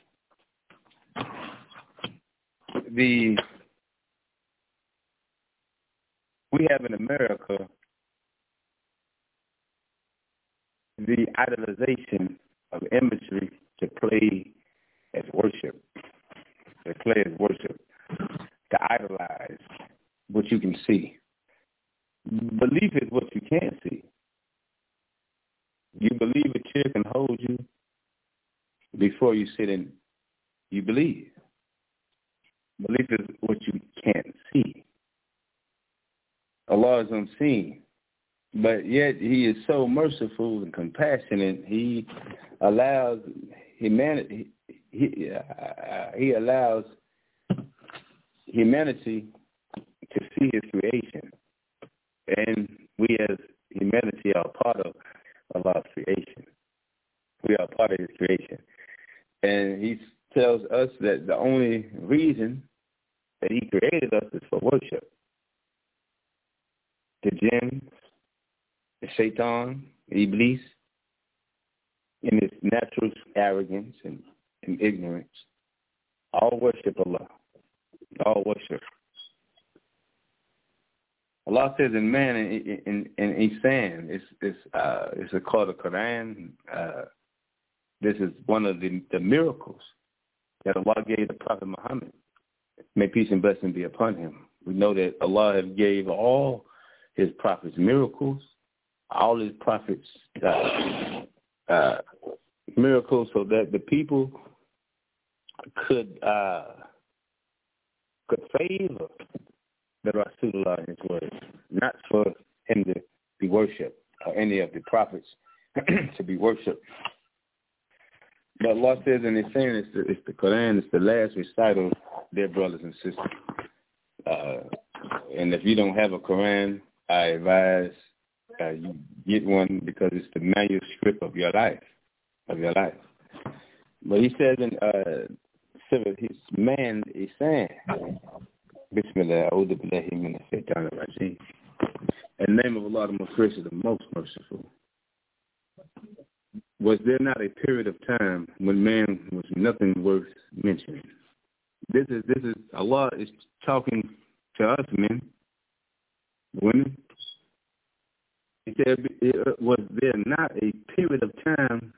in America the idolization of imagery to play as worship. They play as worship, to idolize what you can see. Belief is what you can't see. You believe a chair can hold you before you sit and you believe. Belief is what you can't see. Allah is unseen, but yet he is so merciful and compassionate. He allows humanity. He allows humanity to see his creation, and we as humanity are part of Allah's creation. We are part of his creation, and he tells us that the only reason that he created us is for worship. The jinn, the shaitan, Iblis, in its natural arrogance and ignorance, all worship Allah. All worship. Allah says in man in Insan, it's called the Quran. This is one of the miracles that Allah gave the Prophet Muhammad. May peace and blessing be upon him. We know that Allah has gave all his prophets miracles, all his prophets miracles, so that the people could favor the Rasulullah in his words, not for him to be worshipped or any of the prophets to be worshipped. But Allah says in his saying, it's the Quran, it's the last recital, dear brothers and sisters. And if you don't have a Quran, I advise you get one, because it's the manuscript of your life. But he says in his man is saying, Bismillah, a'udhu billahi minash shaitanir rajeem. In the name of Allah, the most gracious, the most merciful. Was there not a period of time when man was nothing worth mentioning? This is Allah is talking to us men, women. He said, was there not a period of time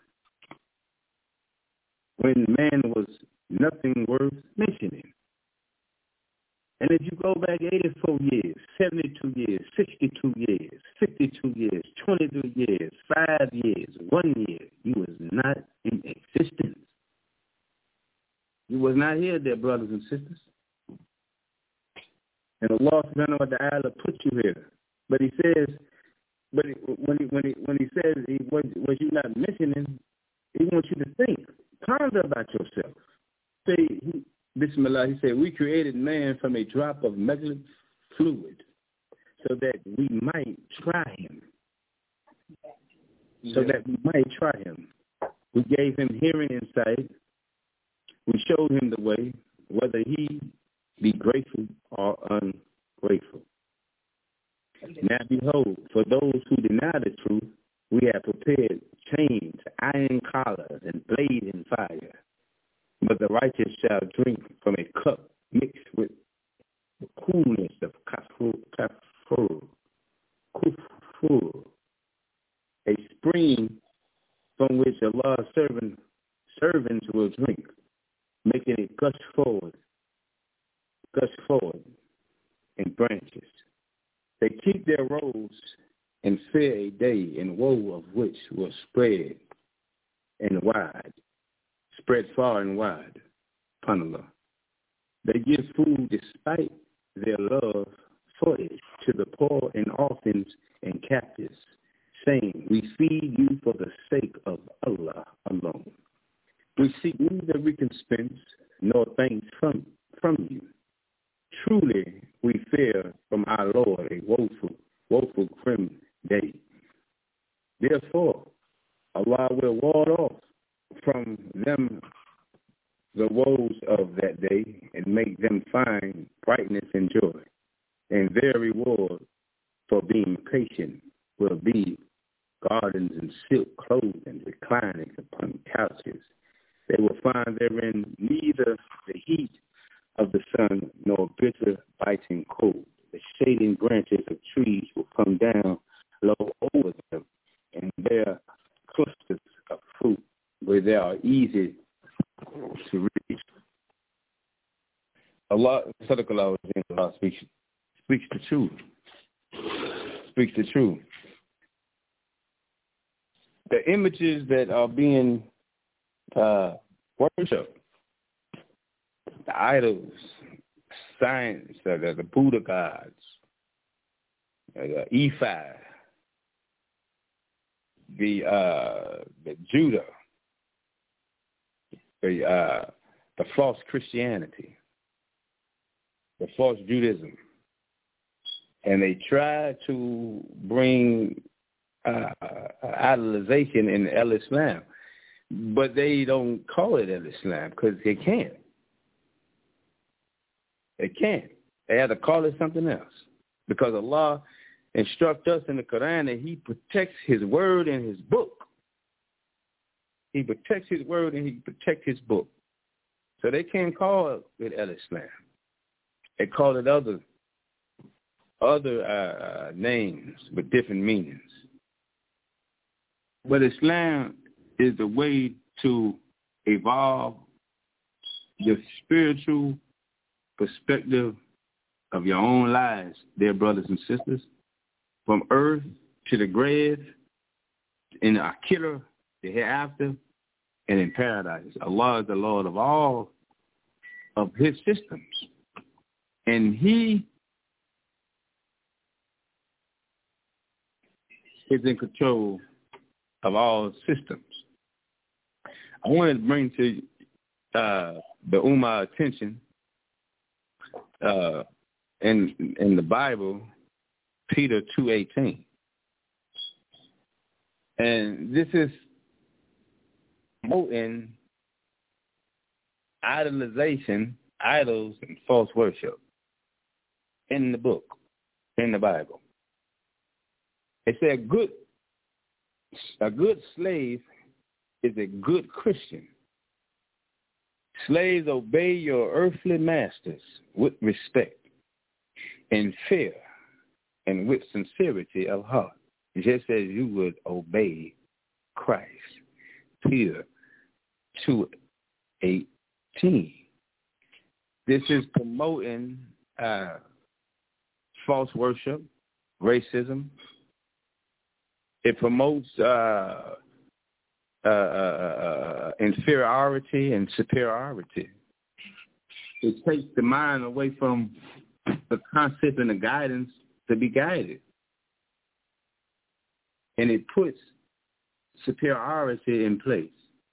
when man was nothing worth mentioning? And And if you go back 84 years, 72 years, 62 years, 52 years, 22 years, 5 years, 1 year, you was not in existence. You was not here, dear brothers and sisters. And Allah subhanahu wa ta'ala put you here. But he says, when he says, was you not mentioning, he wants you to think, ponder about yourself. Say, Bismillah, he said, we created man from a drop of medullary fluid so that we might try him. So that we might try him. We gave him hearing and sight. We showed him the way, whether he be grateful or ungrateful. Now behold, for those who deny the truth, we have prepared chains, iron collars, and blazing fire. But the righteous shall drink from a cup mixed with the coolness of kafur, a spring from which Allah's servants will drink, making it gush forward in branches. They keep their robes and fear a day and woe of which will spread far and wide, upon Allah. They give food despite their love for it to the poor and orphans and captives, saying, we feed you for the sake of Allah alone. We seek neither recompense nor thanks from you. Truly, we fear from our Lord a woeful grim day. Therefore, Allah will ward off from them the woes of that day and make them find brightness and joy. And their reward for being patient will be gardens and silk clothing reclining upon couches. They will find therein neither the heat of the sun nor bitter biting cold. The shading branches of trees will come down low over them and bear clusters of fruit where they are easy to reach. Allah speaks the truth. Speaks the truth. The images that are being worshipped, the idols, science, the Buddha gods, the Ephi, the Judah, the false Christianity, the false Judaism, and they try to bring idolization in Islam, but they don't call it Islam because they can't. They can't. They have to call it something else because Allah instructs us in the Quran that He protects His word and His book. He protects His word and He protects His book. So they can't call it Islam. They call it other names with different meanings. But Islam is the way to evolve your spiritual perspective of your own lives, dear brothers and sisters, from earth to the grave, in the Akhirah, the hereafter, and in paradise. Allah is the Lord of all of His systems. And He is in control of all systems. I wanted to bring to the Ummah attention in the Bible, Peter 2:18. And this is promoting idolization, idols, and false worship in the book, in the Bible. It said a good slave is a good Christian. Slaves, obey your earthly masters with respect and fear and with sincerity of heart, just as you would obey Christ. Peter 2:18. This is promoting false worship, racism. It promotes inferiority and superiority. It takes the mind away from the concept and the guidance to be guided. And it puts superiority in place.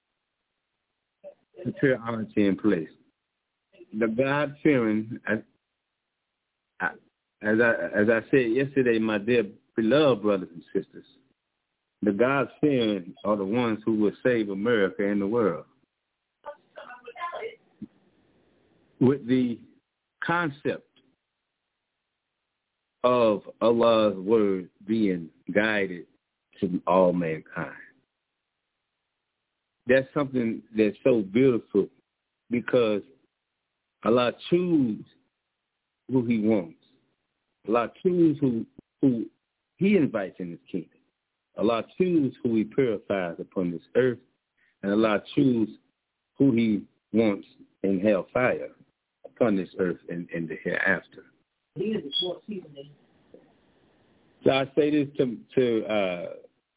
Superiority in place. The God-fearing, as I said yesterday, my dear beloved brothers and sisters, the God-fearing are the ones who will save America and the world. With the concept of Allah's word being guided to all mankind. That's something that's so beautiful because Allah chooses who he wants. Allah chooses who he invites in his kingdom. Allah chooses who he purifies upon this earth, and Allah chooses who he wants in hellfire upon this earth and the hereafter. So I say this to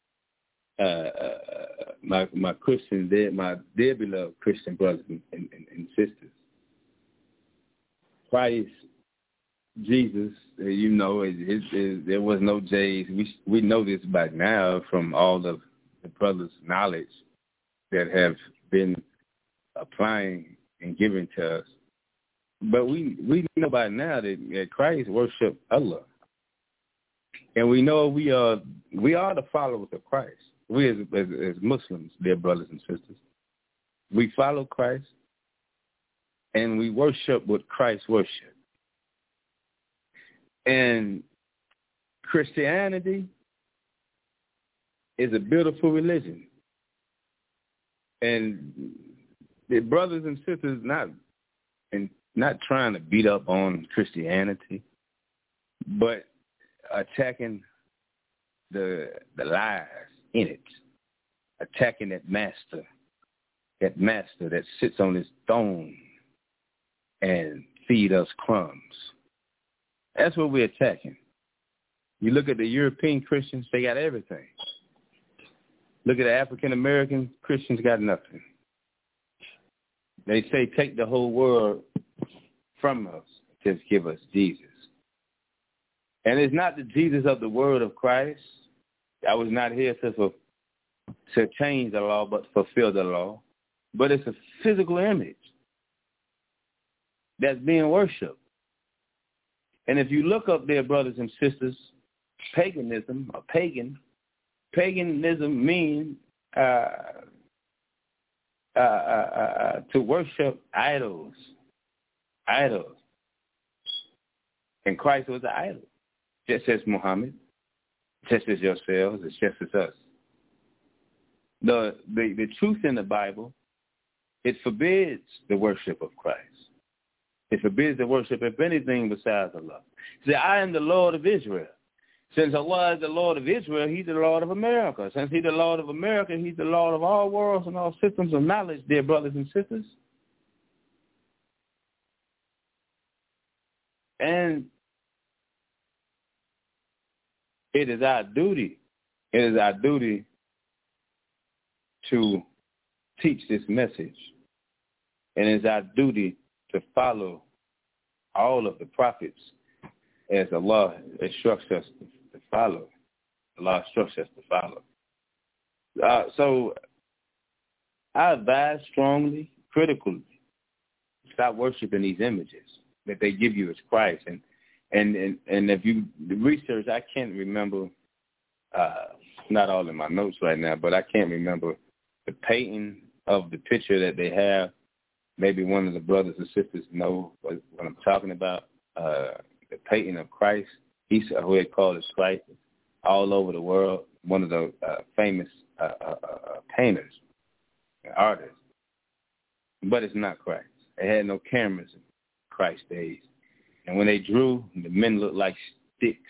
my Christian, my dear beloved Christian brothers and sisters. Christ, Jesus, you know, there was no J's. We know this by now from all of the brothers' knowledge that have been applying and given to us. But we know by now that Christ worshiped Allah. And we know we are the followers of Christ. We as Muslims, dear brothers and sisters, we follow Christ and we worship what Christ worshiped. And Christianity is a beautiful religion. And the brothers and sisters not trying to beat up on Christianity, but attacking the lies in it, attacking that master that sits on his throne and feed us crumbs. That's what we're attacking. You look at the European Christians, they got everything. Look at the African-American Christians, got nothing. They say take the whole world from us, just give us Jesus. And it's not the Jesus of the word of Christ. I was not here to change the law, but fulfill the law. But it's a physical image that's being worshipped. And if you look up there, brothers and sisters, paganism or paganism means to worship idols. And Christ was an idol, just as Muhammad, just as yourselves, it's just as us. The truth in the Bible, it forbids the worship of Christ. It forbids the worship of anything besides Allah. He said, I am the Lord of Israel. Since Allah is the Lord of Israel, he's the Lord of America. Since he's the Lord of America, he's the Lord of all worlds and all systems of knowledge, dear brothers and sisters. And it is our duty to teach this message. And it is our duty to follow all of the prophets as Allah instructs us to follow. Allah instructs us to follow. So I advise strongly, critically, stop worshiping these images that they give you as Christ. And if you research, I can't remember, not all in my notes right now, but I can't remember the painting of the picture that they have. Maybe one of the brothers and sisters know what I'm talking about. The painting of Christ, who they call it Christ, all over the world. One of the famous painters, artists. But it's not Christ. They had no cameras in Christ's days. And when they drew, the men looked like sticks.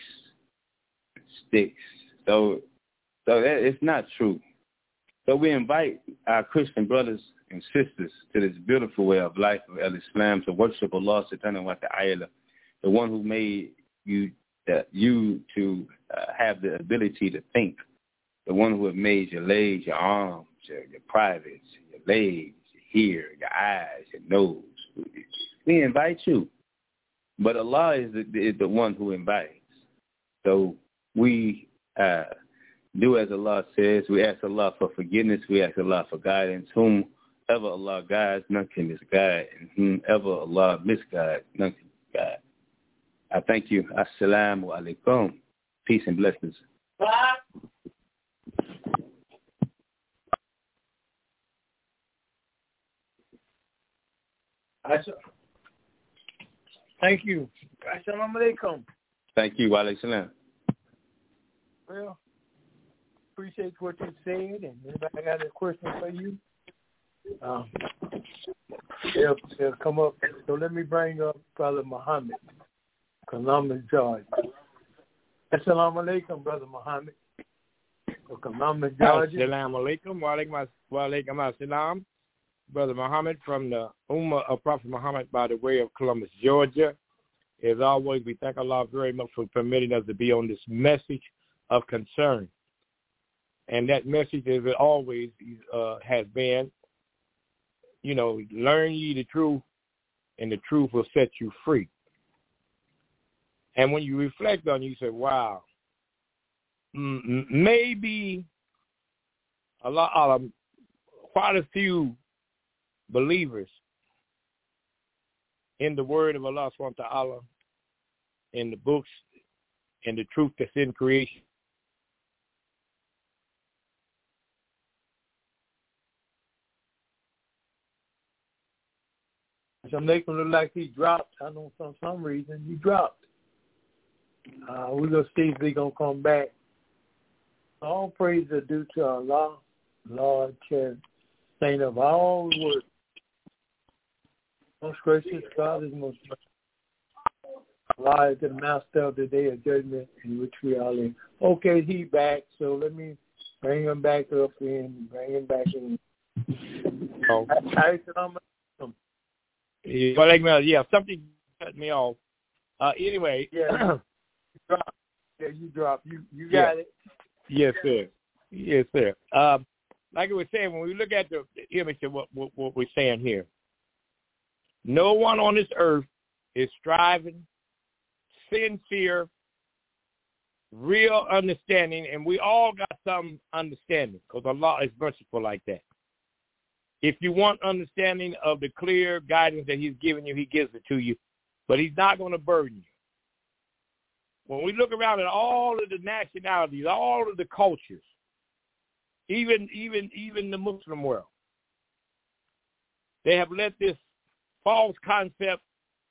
So it's not true. So we invite our Christian brothers and sisters to this beautiful way of life of Islam, to worship Allah subhanahu wa ta'ala the one who made you to have the ability to think, the one who has made your legs, your arms, your privates, your legs, your ear, your eyes, your nose. We invite you. But Allah is the one who invites. So we do as Allah says. We ask Allah for forgiveness. We ask Allah for guidance. Whomever Allah guides, none can misguide. And whomever Allah misguides, none can misguide. I thank you. Assalamu alaikum. Peace and blessings. Thank you. Assalamu alaikum. Thank you. Wa alaikum salam. Well, appreciate what you said, and anybody got a question for you? They'll come up. So let me bring up Brother Muhammad, Columbus, Georgia. Assalamu alaikum, Brother Muhammad. Columbus, Georgia. Assalamu alaikum. Wa alaikum assalam. Brother Muhammad from the Ummah of Prophet Muhammad by the way of Columbus, Georgia. As always, we thank Allah very much for permitting us to be on this message of concern. And that message, as it always has been, learn ye the truth, and the truth will set you free. And when you reflect on it, you say, wow, maybe quite a few believers in the word of Allah subhanahu wa ta'ala, in the books, and the truth that's in creation. Some make him look like he dropped. I know for some reason he dropped. We're going to see if he's going to come back. All praise are due to Allah, Lord, Saint of all the world. Most gracious God is most merciful. Allah is the master of the day of judgment in which we are in. Okay, he back, so let me bring him back up and bring him back in. Oh. Yeah, something cut me off. Anyway. Yeah, you dropped. You got it. Yes, sir. Yes, sir. Like I was saying, when we look at the image of what we're saying here, no one on this earth is striving, sincere, real understanding, and we all got some understanding because Allah is merciful like that. If you want understanding of the clear guidance that he's giving you, he gives it to you, but he's not going to burden you. When we look around at all of the nationalities, all of the cultures, even the Muslim world, they have let this false concept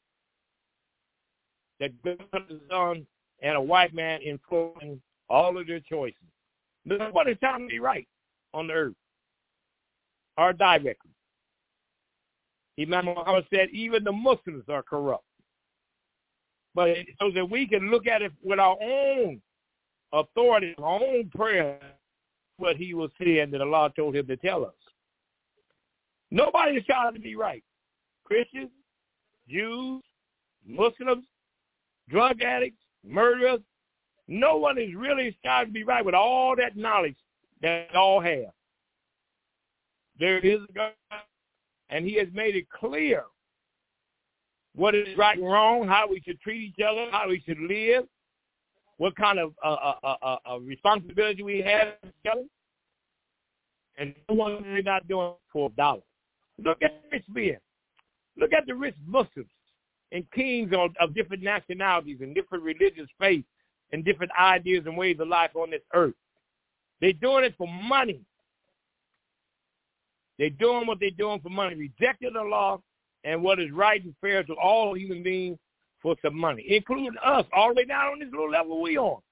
that God is on and a white man influencing all of their choices. Nobody's telling me right on the earth or directly. Imam Muhammad said even the Muslims are corrupt. But so that we can look at it with our own authority, our own prayer, what he was saying that Allah told him to tell us. Nobody is trying to be right. Christians, Jews, Muslims, drug addicts, murderers, no one is really trying to be right with all that knowledge that they all have. There is a God, and he has made it clear what is right and wrong, how we should treat each other, how we should live, what kind of responsibility we have together. And no one is not doing it for $1. Look at rich men. Look at the rich Muslims and kings of different nationalities and different religious faiths and different ideas and ways of life on this earth. They're doing it for money. They're doing what they're doing for money, rejecting the law and what is right and fair to all human beings for some money, including us, all the way down on this little level we on.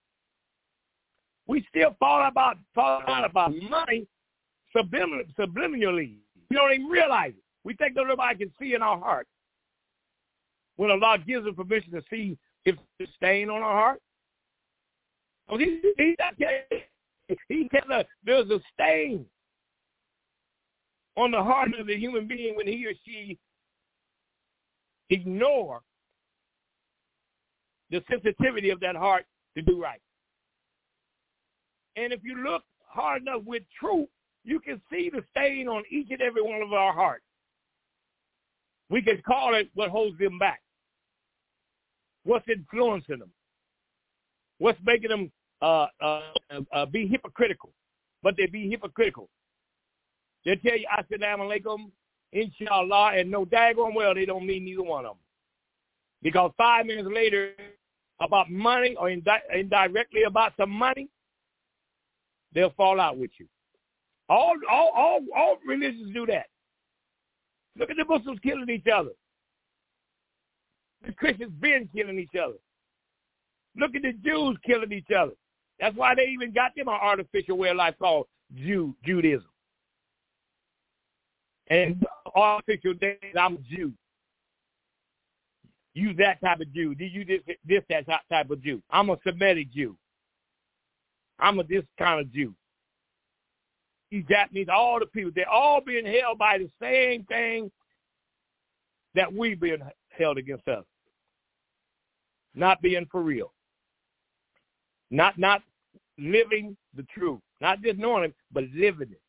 We still fall out about money subliminally. We don't even realize it. We think that nobody can see in our heart. When Allah gives us permission to see if there's a stain on our heart. Oh, he tells us there's a stain on the heart of the human being when he or she ignore the sensitivity of that heart to do right. And if you look hard enough with truth, you can see the stain on each and every one of our hearts. We can call it what holds them back. What's influencing them? What's making them be hypocritical? But they be hypocritical. They tell you, Assalamu alaikum, inshallah, and no daggone well they don't mean neither one of them. Because 5 minutes later, about money or indirectly about some money, they'll fall out with you. All religions do that. Look at the Muslims killing each other. The Christians been killing each other. Look at the Jews killing each other. That's why they even got them an artificial way of life called Judaism. And artificial days, I'm a Jew. You that type of Jew. You this that type of Jew. I'm a Semitic Jew. I'm a this kind of Jew. These Japanese, all the people, they're all being held by the same thing that we've been held against us. Not being for real. Not living the truth. Not just knowing it, but living it.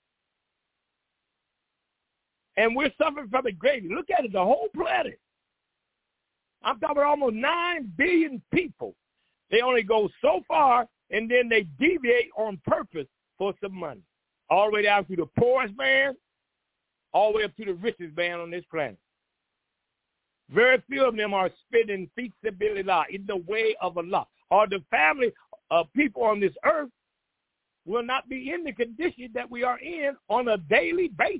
And we're suffering from it greatly. Look at it, the whole planet. I'm talking about almost 9 billion people. They only go so far, and then they deviate on purpose for some money. All the way down to the poorest man, all the way up to the richest man on this planet. Very few of them are spending fi sabilillah, in the way of Allah. Or the family of people on this earth will not be in the condition that we are in on a daily basis.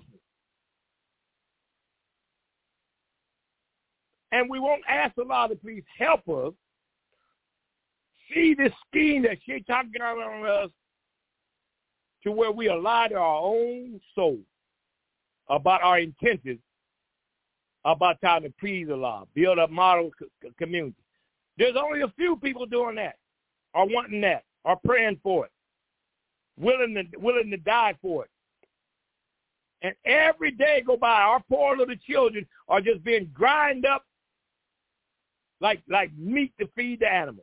And we won't ask Allah to please help us see this scheme that Shaitan got on us to where we lie to our own soul about our intentions, about trying to please Allah, build a model community. There's only a few people doing that, or wanting that, or praying for it, willing to die for it. And every day go by, our poor little children are just being ground up like meat to feed the animals.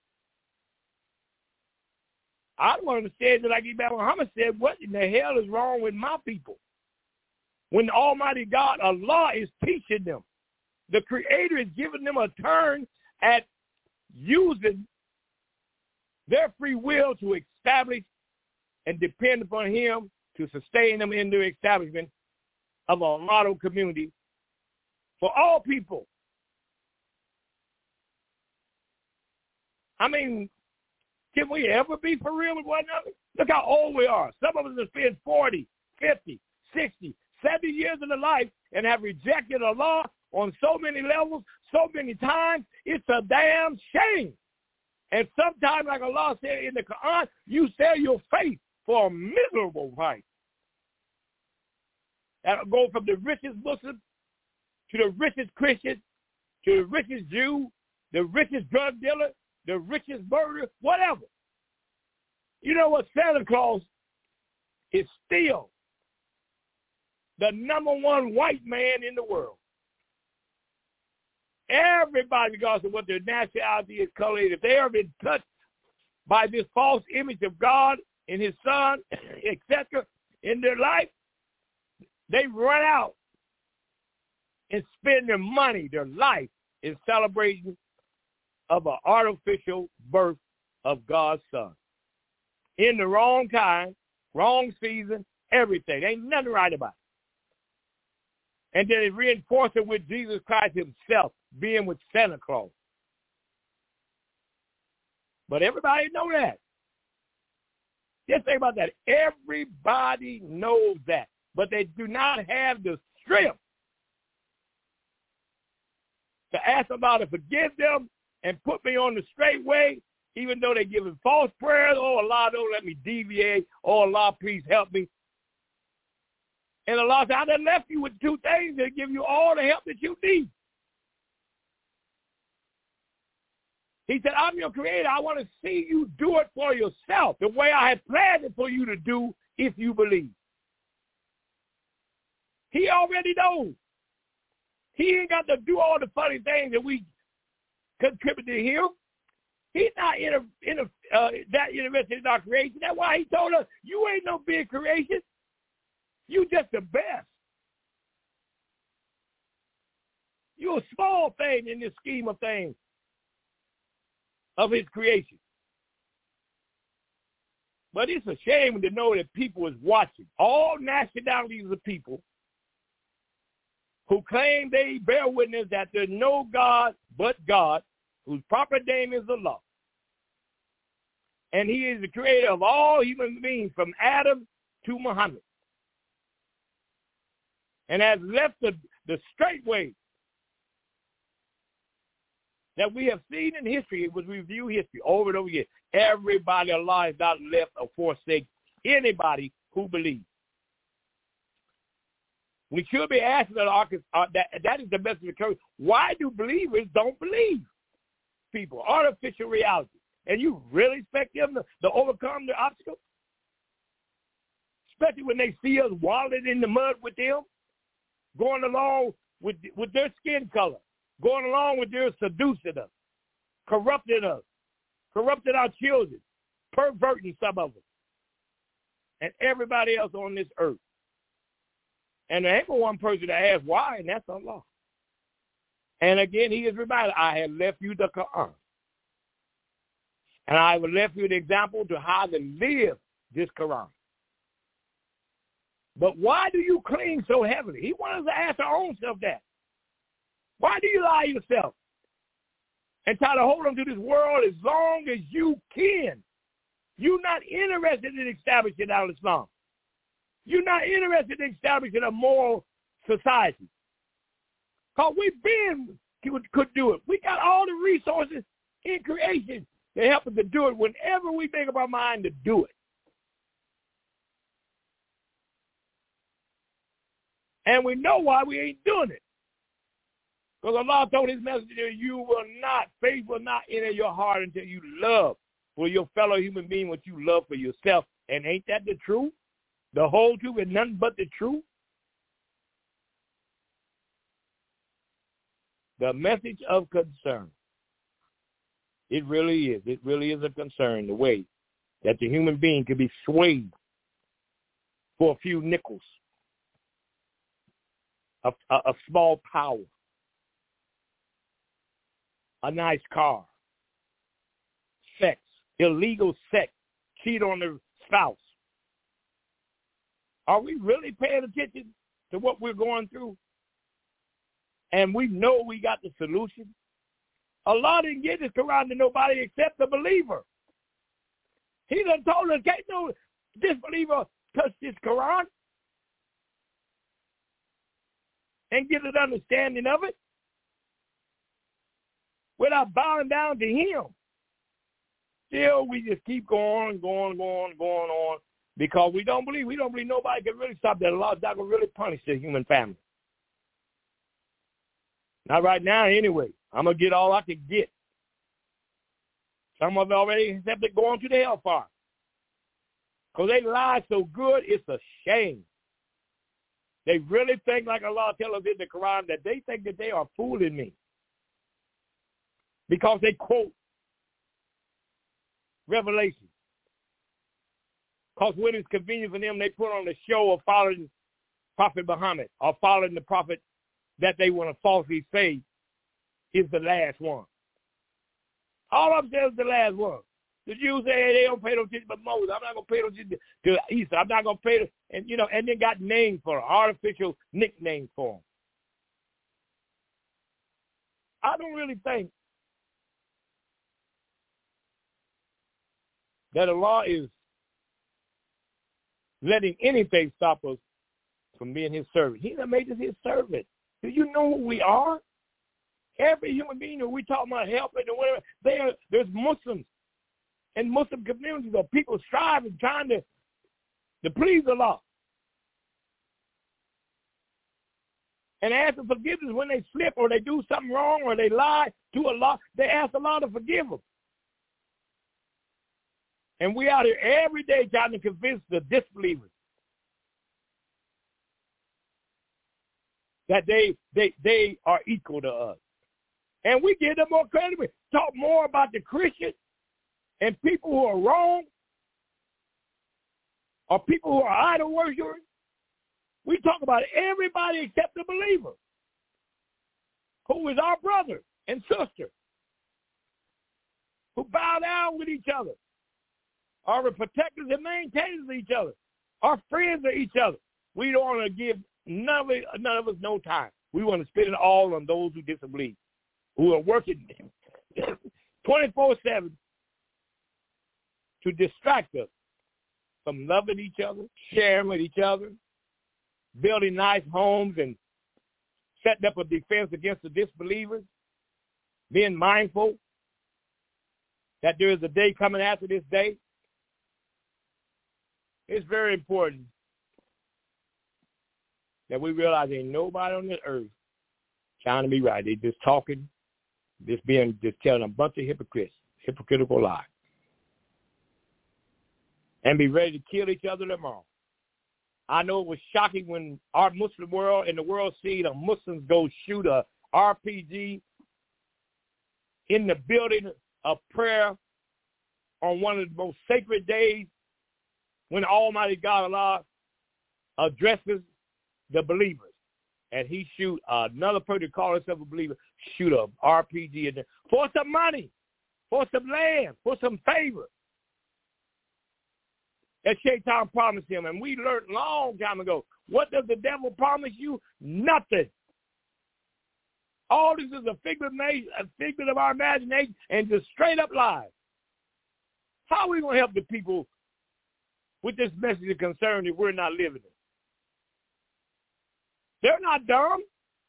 I don't understand that, like Imam Muhammad said, what in the hell is wrong with my people? When the Almighty God, Allah, is teaching them. The Creator is giving them a turn at using their free will to establish and depend upon Him to sustain them in the establishment of a model community for all people. I mean, can we ever be for real with one another? Look how old we are. Some of us have spent 40, 50, 60, 70 years of their life and have rejected Allah on so many levels, so many times. It's a damn shame. And sometimes, like Allah said in the Quran, you sell your faith for a miserable price. That'll go from the richest Muslim to the richest Christian to the richest Jew, the richest drug dealer, the richest murderer, whatever. You know what? Santa Claus is still the number one white man in the world. Everybody, regardless of what their nationality is, color is, if they ever been touched by this false image of God and His Son, etc., in their life, they run out and spend their money, their life, in celebrating of an artificial birth of God's Son. In the wrong time, wrong season, everything. Ain't nothing right about it. And then it reinforced it with Jesus Christ Himself being with Santa Claus. But everybody know that. Just think about that. Everybody knows that. But they do not have the strength to ask Allah to forgive them and put me on the straight way, even though they're giving false prayers. Oh, Allah, don't let me deviate. Oh, Allah, please help me. And Allah said, I done left you with two things that give you all the help that you need. He said, I'm your creator. I want to see you do it for yourself the way I had planned it for you to do if you believe. He already knows. He ain't got to do all the funny things that we contribute to Him. He's not that interested in our creation. That's why he told us, you ain't no big creation. You just the best. You're a small thing in this scheme of things of his creation. But it's a shame to know that people is watching. All nationalities of people who claim they bear witness that there's no God but God, whose proper name is Allah. And he is the creator of all human beings from Adam to Muhammad. And has left the straight way that we have seen in history, as we review history over and over again. Everybody Allah has not left or forsake anybody who believes. We should be asking that is the message of courage. Why do believers don't believe people? Artificial reality. And you really expect them to overcome the obstacles? Especially when they see us wallowing in the mud with them, going along with their skin color, going along with their seducing us, corrupting us, corrupting our children, perverting some of them, and everybody else on this earth. And there ain't but one person to ask why, and that's Allah. And again, he is reminded, I have left you the Quran. And I have left you the example to how to live this Quran. But why do you cling so heavily? He wants us to ask our own self that. Why do you lie yourself and try to hold on to this world as long as you can? You're not interested in establishing al-Islam. You're not interested in establishing a moral society. Because could do it. We got all the resources in creation to help us to do it whenever we make up our mind to do it. And we know why we ain't doing it. Because Allah told his messenger, faith will not enter your heart until you love for your fellow human being what you love for yourself. And ain't that the truth? The whole truth and nothing but the truth? The message of concern. It really is. It really is a concern, the way that the human being can be swayed for a few nickels, a small power, a nice car, sex, illegal sex, cheat on the spouse. Are we really paying attention to what we're going through? And we know we got the solution. Allah didn't give this Quran to nobody except the believer. He done told us, can't no disbeliever touch this Quran and get an understanding of it without bowing down to him. Still, we just keep going on because we don't believe nobody can really stop that. Allah's not going to really punish the human family. Not right now anyway. I'm going to get all I can get. Some of them already accepted going to the hellfire. Because they lie so good, it's a shame. They really think, like Allah tells us in the Quran, that they think that they are fooling me. Because they quote Revelation. Because when it's convenient for them, they put on the show of following Prophet Muhammad or following the prophet that they want to falsely say is the last one. All of them say is the last one. The Jews say they don't pay no attention but Moses. I'm not going to pay no attention to Isa. I'm not going to pay, and then got names for them, artificial nicknames for them. I don't really think that Allah is letting anything stop us from being his servant. He done made us his servant. Do you know who we are? Every human being that we talk about helping or whatever, there's Muslims and Muslim communities of people striving, trying to please Allah. And ask for forgiveness when they slip or they do something wrong or they lie to Allah. They ask Allah to forgive them. And we out here every day trying to convince the disbelievers that they are equal to us. And we give them more credit. We talk more about the Christians and people who are wrong, or people who are idol worshipers. We talk about everybody except the believer, who is our brother and sister, who bow down with each other, are the protectors and maintainers of each other, are friends of each other. We don't want to give none of us no time. We want to spend it all on those who disbelieve, who are working 24/7 to distract us from loving each other, sharing with each other, building nice homes and setting up a defense against the disbelievers, being mindful that there is a day coming after this day. It's very important that we realize ain't nobody on this earth trying to be right. They just talking, just telling a bunch of hypocritical lies. And be ready to kill each other tomorrow. I know it was shocking when our Muslim world and the world see the Muslims go shoot a RPG in the building of prayer on one of the most sacred days when Almighty God Allah addresses the believers. And he shoot another person who calls himself a believer, shoot a RPG in there for some money, for some land, for some favor. That Shaitan promised him, and we learned a long time ago. What does the devil promise you? Nothing. All this is a figment of our imagination and just straight up lies. How are we going to help the people with this message of concern that we're not living it? They're not dumb.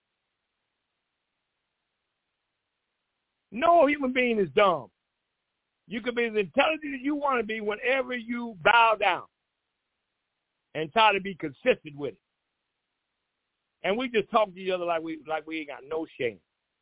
No human being is dumb. You can be as intelligent as you want to be whenever you bow down and try to be consistent with it. And we just talk to each other like we ain't got no shame.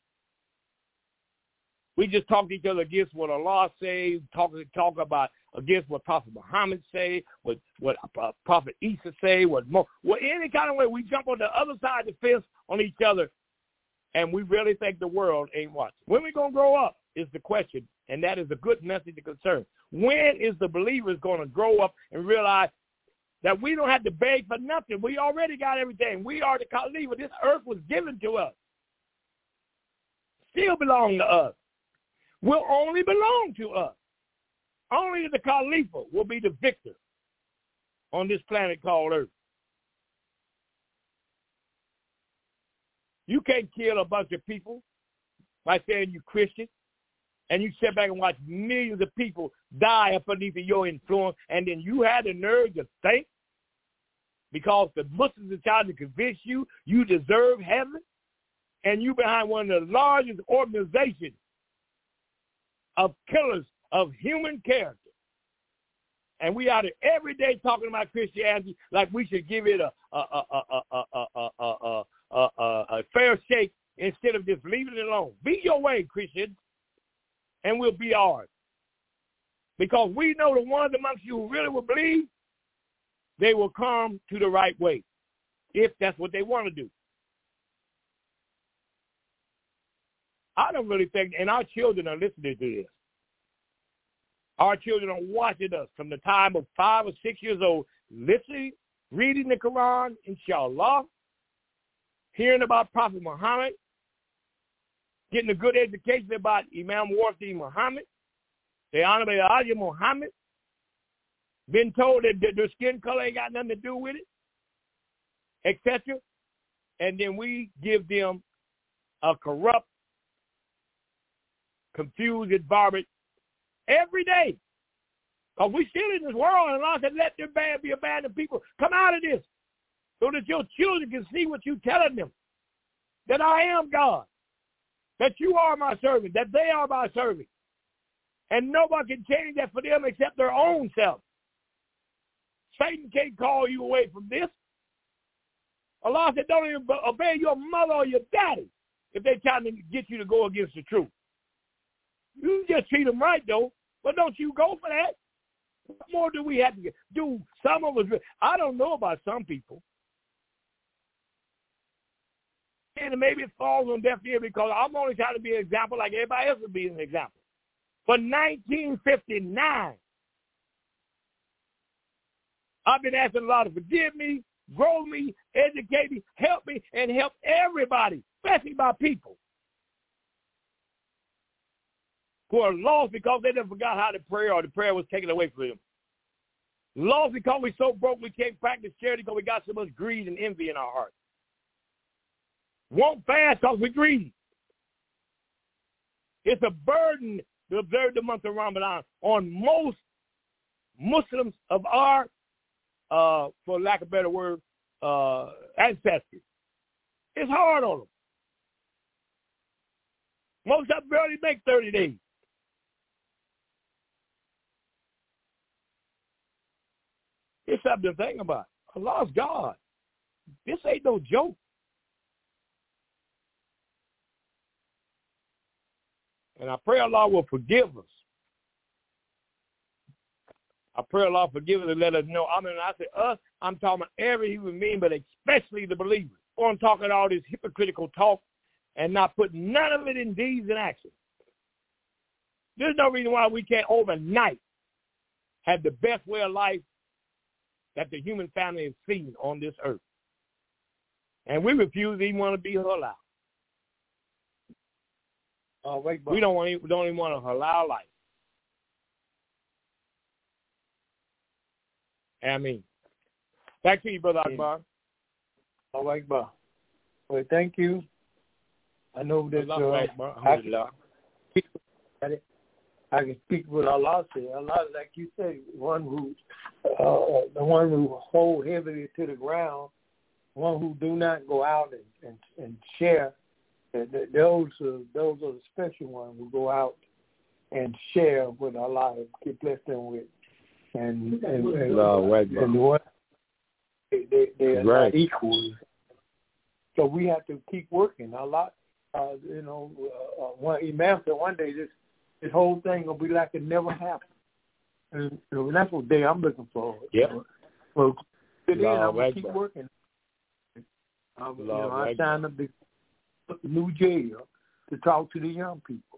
We just talk to each other against what Allah say, talk about against what Prophet Muhammad say, what Prophet Isa say, any kind of way we jump on the other side of the fence on each other, and we really think the world ain't watching. When we gonna grow up is the question, and that is a good message of concern. When is the believers gonna grow up and realize that we don't have to beg for nothing? We already got everything. We are the Khalifa. This earth was given to us. Still belong to us. Will only belong to us. Only the Khalifa will be the victor on this planet called Earth. You can't kill a bunch of people by saying you're Christian, and you sit back and watch millions of people die up underneath your influence, and then you had the nerve to think because the Muslims are trying to convince you you deserve heaven, and you behind one of the largest organizations of killers of human character. And we out there every day talking about Christianity like we should give it a fair shake instead of just leaving it alone. Be your way, Christians, and we'll be ours. Because we know the ones amongst you who really will believe, they will come to the right way, if that's what they want to do. I don't really think, and our children are listening to this. Our children are watching us from the time of 5 or 6 years old, listening, reading the Quran, inshallah, hearing about Prophet Muhammad, getting a good education about Imam Warthi Muhammad, the Honorable Elijah Muhammad, been told that their skin color ain't got nothing to do with it, etc. And then we give them a corrupt, confused environment every day. Because we still in this world, and Allah said, let them be abandoned people. Come out of this so that your children can see what you're telling them, that I am God, that you are my servant, that they are my servant. And nobody can change that for them except their own self. Satan can't call you away from this. Allah said, don't even obey your mother or your daddy if they're trying to get you to go against the truth. You just treat them right, though, but don't you go for that. What more do we have to do? Some of us, I don't know about some people. And maybe it falls on deaf ear because I'm only trying to be an example like everybody else would be an example. For 1959, I've been asking Allah to forgive me, grow me, educate me, and help everybody, especially my people who are lost because they never forgot how to pray or the prayer was taken away from them. Lost because we're so broke we can't practice charity because we got so much greed and envy in our hearts. Won't fast because we're greedy. It's a burden to observe the month of Ramadan on most Muslims of our, for lack of a better word, ancestors. It's hard on them. Most of them barely make 30 days. It's something to think about. Allah's God. This ain't no joke. And I pray Allah will forgive us. I pray Allah forgive us and let us know. I mean, I say us, I'm talking about every human being, but especially the believers. Or I'm talking all this hypocritical talk and not putting none of it in deeds and action. There's no reason why we can't overnight have the best way of life that the human family has seen on this earth. And we refuse to even want to be halal. We don't even want to halal life. I mean, back to you, Brother Akbar. Akbar. Well, thank you. I know that I can speak what Allah said. Allah, like you say, the one who hold heavily to the ground, one who do not go out and share. Those are the special ones who go out and share what Allah has blessed them with, and the one they are not equal. So we have to keep working. Allah, one Imam said one day this whole thing will be like it never happened, and that's what day I'm looking for. Yeah. So then I'm gonna keep working. I signed up the new jail to talk to the young people.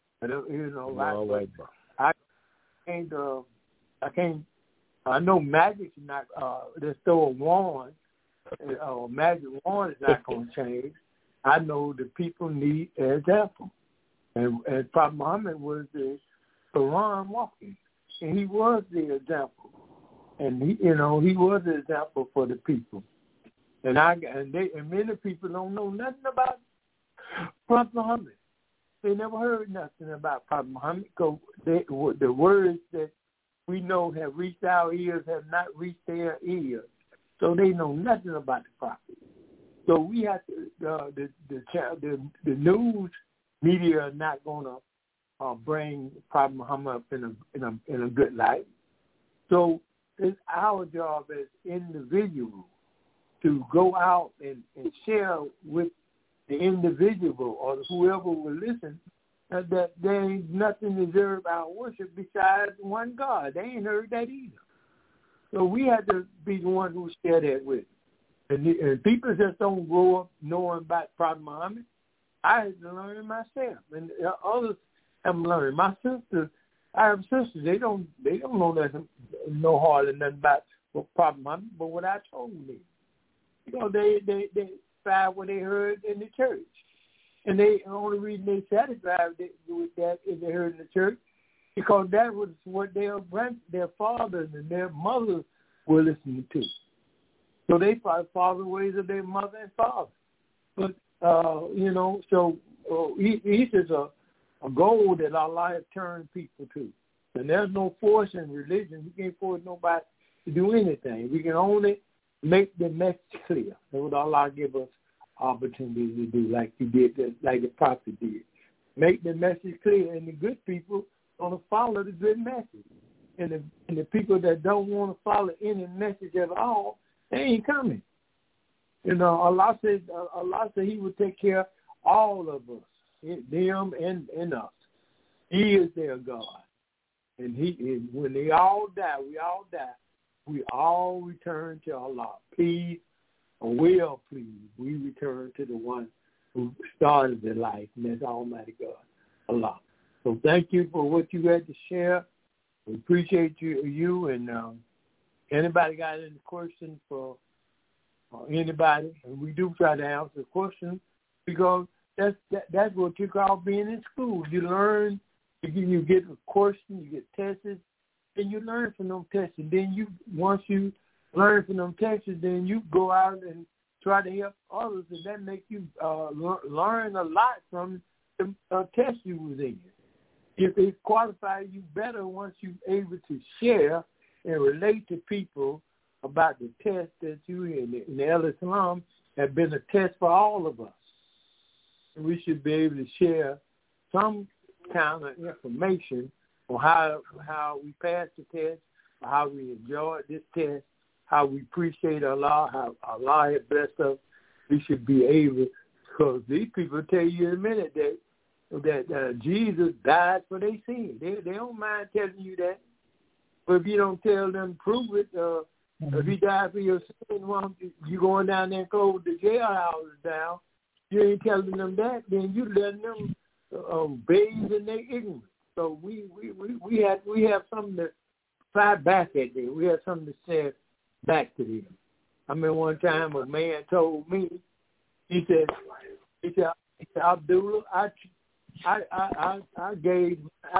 I know magic's not. There's still a wand. Magic wand is not going to change. I know the people need an example, and Prophet Muhammad was the Quran walking, and he was the example, and he was the example for the people, and many people don't know nothing about Prophet Muhammad. They never heard nothing about Prophet Muhammad because the words that we know have reached our ears have not reached their ears. So they know nothing about the prophet. So we have to, the news media are not going to bring Prophet Muhammad up in a good light. So it's our job as individuals to go out and share with the individual or whoever will listen that there ain't nothing to deserve our worship besides one God. They ain't heard that either. So we have to be the one who share that with. And people just don't grow up knowing about Prophet Muhammad. I had to learn it myself, and others have learned. My sisters, I have sisters. They don't know nothing, no hardly nothing about Prophet Muhammad, but what I told them. They satisfied what they heard in the church. And the only reason they satisfied with that is they heard in the church because that was what their fathers and their mothers were listening to. So they follow the ways of their mother and father. But, this is a goal that Allah has turned people to. And there's no force in religion. We can't force nobody to do anything. We can only make the message clear. That's what Allah give us opportunity to do, like He did, like the prophet did. Make the message clear, and the good people going to follow the good message. And the people that don't want to follow any message at all, they ain't coming. Allah said He would take care of all of us, them and us. He is their God. And when they all die, we all return to Allah. Please, or will please, we return to the one who started the life, and that's Almighty God, Allah. So thank you for what you had to share. We appreciate you and anybody got any questions for anybody, and we do try to answer questions because that's what you call being in school. You learn, you get a question, you get tested, and you learn from them tests. And then once you learn from them tests, then you go out and try to help others, and that makes you learn a lot from the test you was in. If it qualifies you better once you're able to share and relate to people about the test that you in the El Islam have been a test for all of us. And we should be able to share some kind of information on how we passed the test, how we enjoyed this test, how we appreciate Allah, how Allah has blessed us. We should be able, because these people tell you in a minute that Jesus died for their sins. They don't mind telling you that. But if you don't tell them, prove it, if he died for your sins, you going down there and close the jailhouses down, you ain't telling them that, then you letting them bathe in their ignorance. So we have something to fight back at them. We have something to say back to them. I mean, one time a man told me, he said, Abdullah, I gave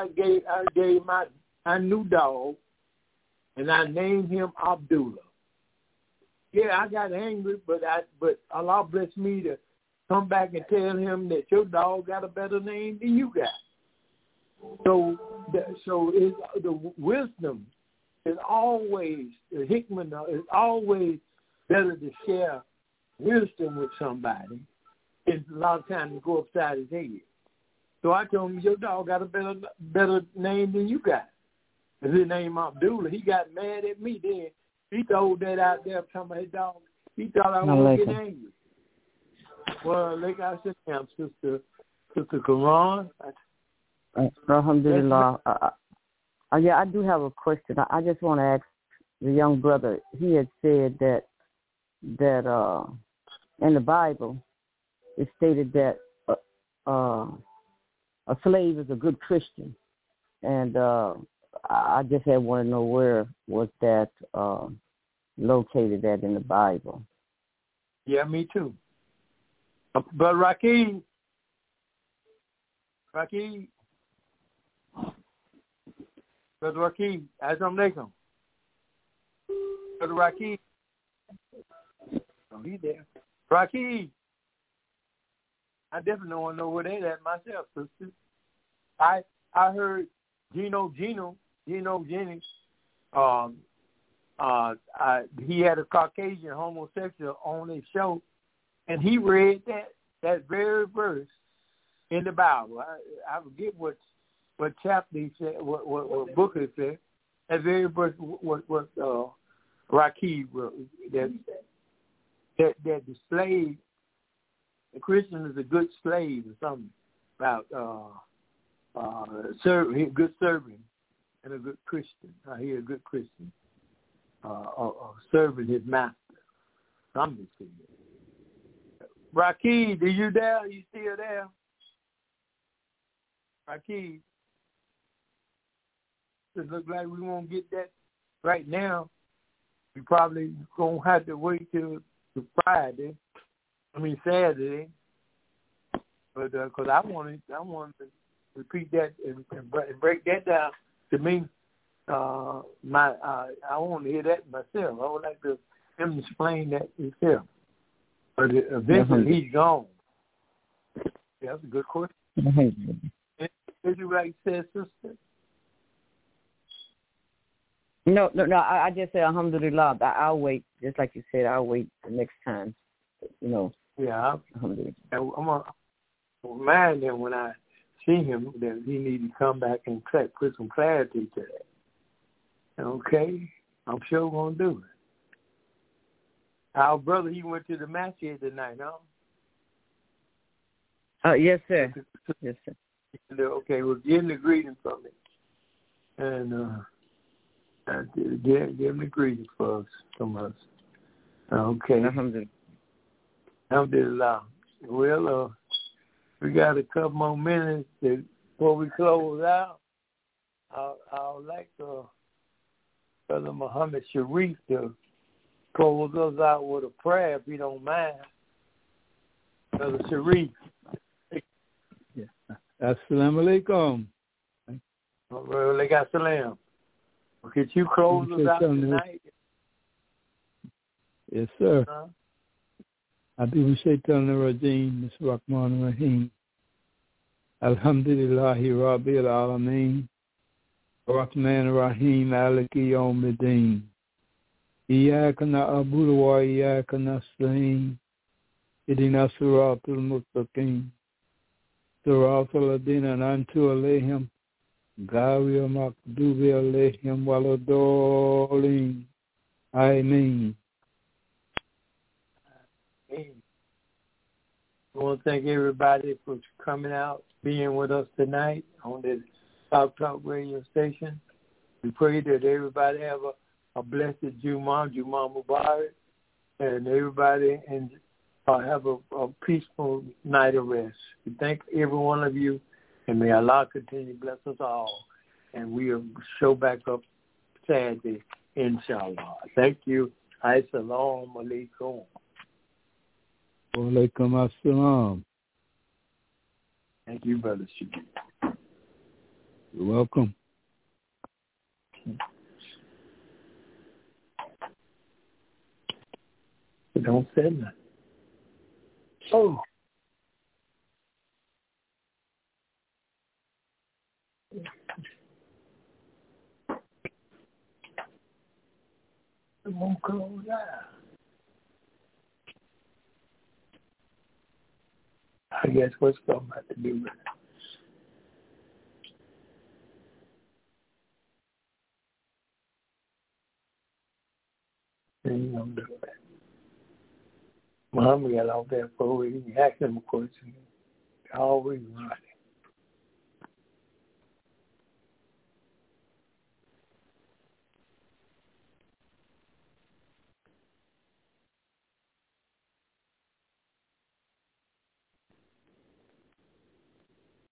my new dog, and I named him Abdullah. Yeah, I got angry, but Allah blessed me to come back and tell him that your dog got a better name than you got. So the wisdom is always, the hikmah is always better to share wisdom with somebody. It's a lot of times to go upside his head. So I told him, your dog got a better name than you got. His name Abdullah. He got mad at me then. He told that out there talking about his dog. He thought I was getting angry. Well, like I said, Sister Quran. Alhamdulillah. Yeah, I do have a question. I just want to ask the young brother. He had said that in the Bible it stated that a slave is a good Christian, and I just had want to know where was that located at in the Bible. Yeah, me too. But Rakeem, Brother Rakeem, Assalamu alaikum. Brother Rakeem. Oh, he's there. Rakeem. I definitely want to know where they at myself, sister. I heard Gino Jennings. He had a Caucasian homosexual on his show, and he read that very verse in the Bible. I forget what chapter he said, what book it said. That very verse, what Rakeem that the slave, the Christian is a good slave or something about good servant and a good Christian. He a good Christian, serving his master. Something to you. Rakeem, are you there? You still there? Rakeem, it looks like we won't get that right now. We probably gonna have to wait till Saturday, but because I want to repeat that and break that down to me. I want to hear that myself. I would like to him explain that himself. But eventually he's gone. Yeah, that's a good question. Did you like said, sister? No. I just said alhamdulillah. I'll wait, just like you said. I'll wait the next time. Yeah. Alhamdulillah. I'm gonna remind him when I see him that he needs to come back and put some clarity to that. Okay, I'm sure we're gonna do it. Our brother, he went to the masjid tonight, huh? Yes, sir. Yes, sir. Okay, well, give him the greeting from me, and give him the greeting from us. Okay. Alhamdulillah. Well, we got a couple more minutes to before we close out, I would like Brother Muhammad Sharif to close us out with a prayer, if you don't mind. Brother Sharif. Yeah. Assalamu alaikum. Walaikum salam. Could you close us out tonight? Yes, sir. Habibu Shaitan Rajim, Mr. Rahman Rahim. Alhamdulillahi Rabbil Alameen. Rahman Rahim, Aliki Yawmiddin. Iyaka na'budu wa iyaka nasta'in. Ihdina siratal mustaqim. Siratal ladina an'amta alayhim. Ghayril maghdubi alayhim waladdallin. Amen. I want to thank everybody for coming out, being with us tonight on this Talk radio station. We pray that everybody have a blessed Juma Mubarak, and everybody have a peaceful night of rest. We thank every one of you, and may Allah continue to bless us all. And we'll show back up Saturday, inshallah. Thank you. Assalamu alaikum. Wa alaikum assalam. Thank you, Brother Sharif. You're welcome. Don't say nothing. Oh. It won't close out. I guess what's going to have to do with it. Ain't gonna do it. Muhammad got out there for he asked him a question. Always right.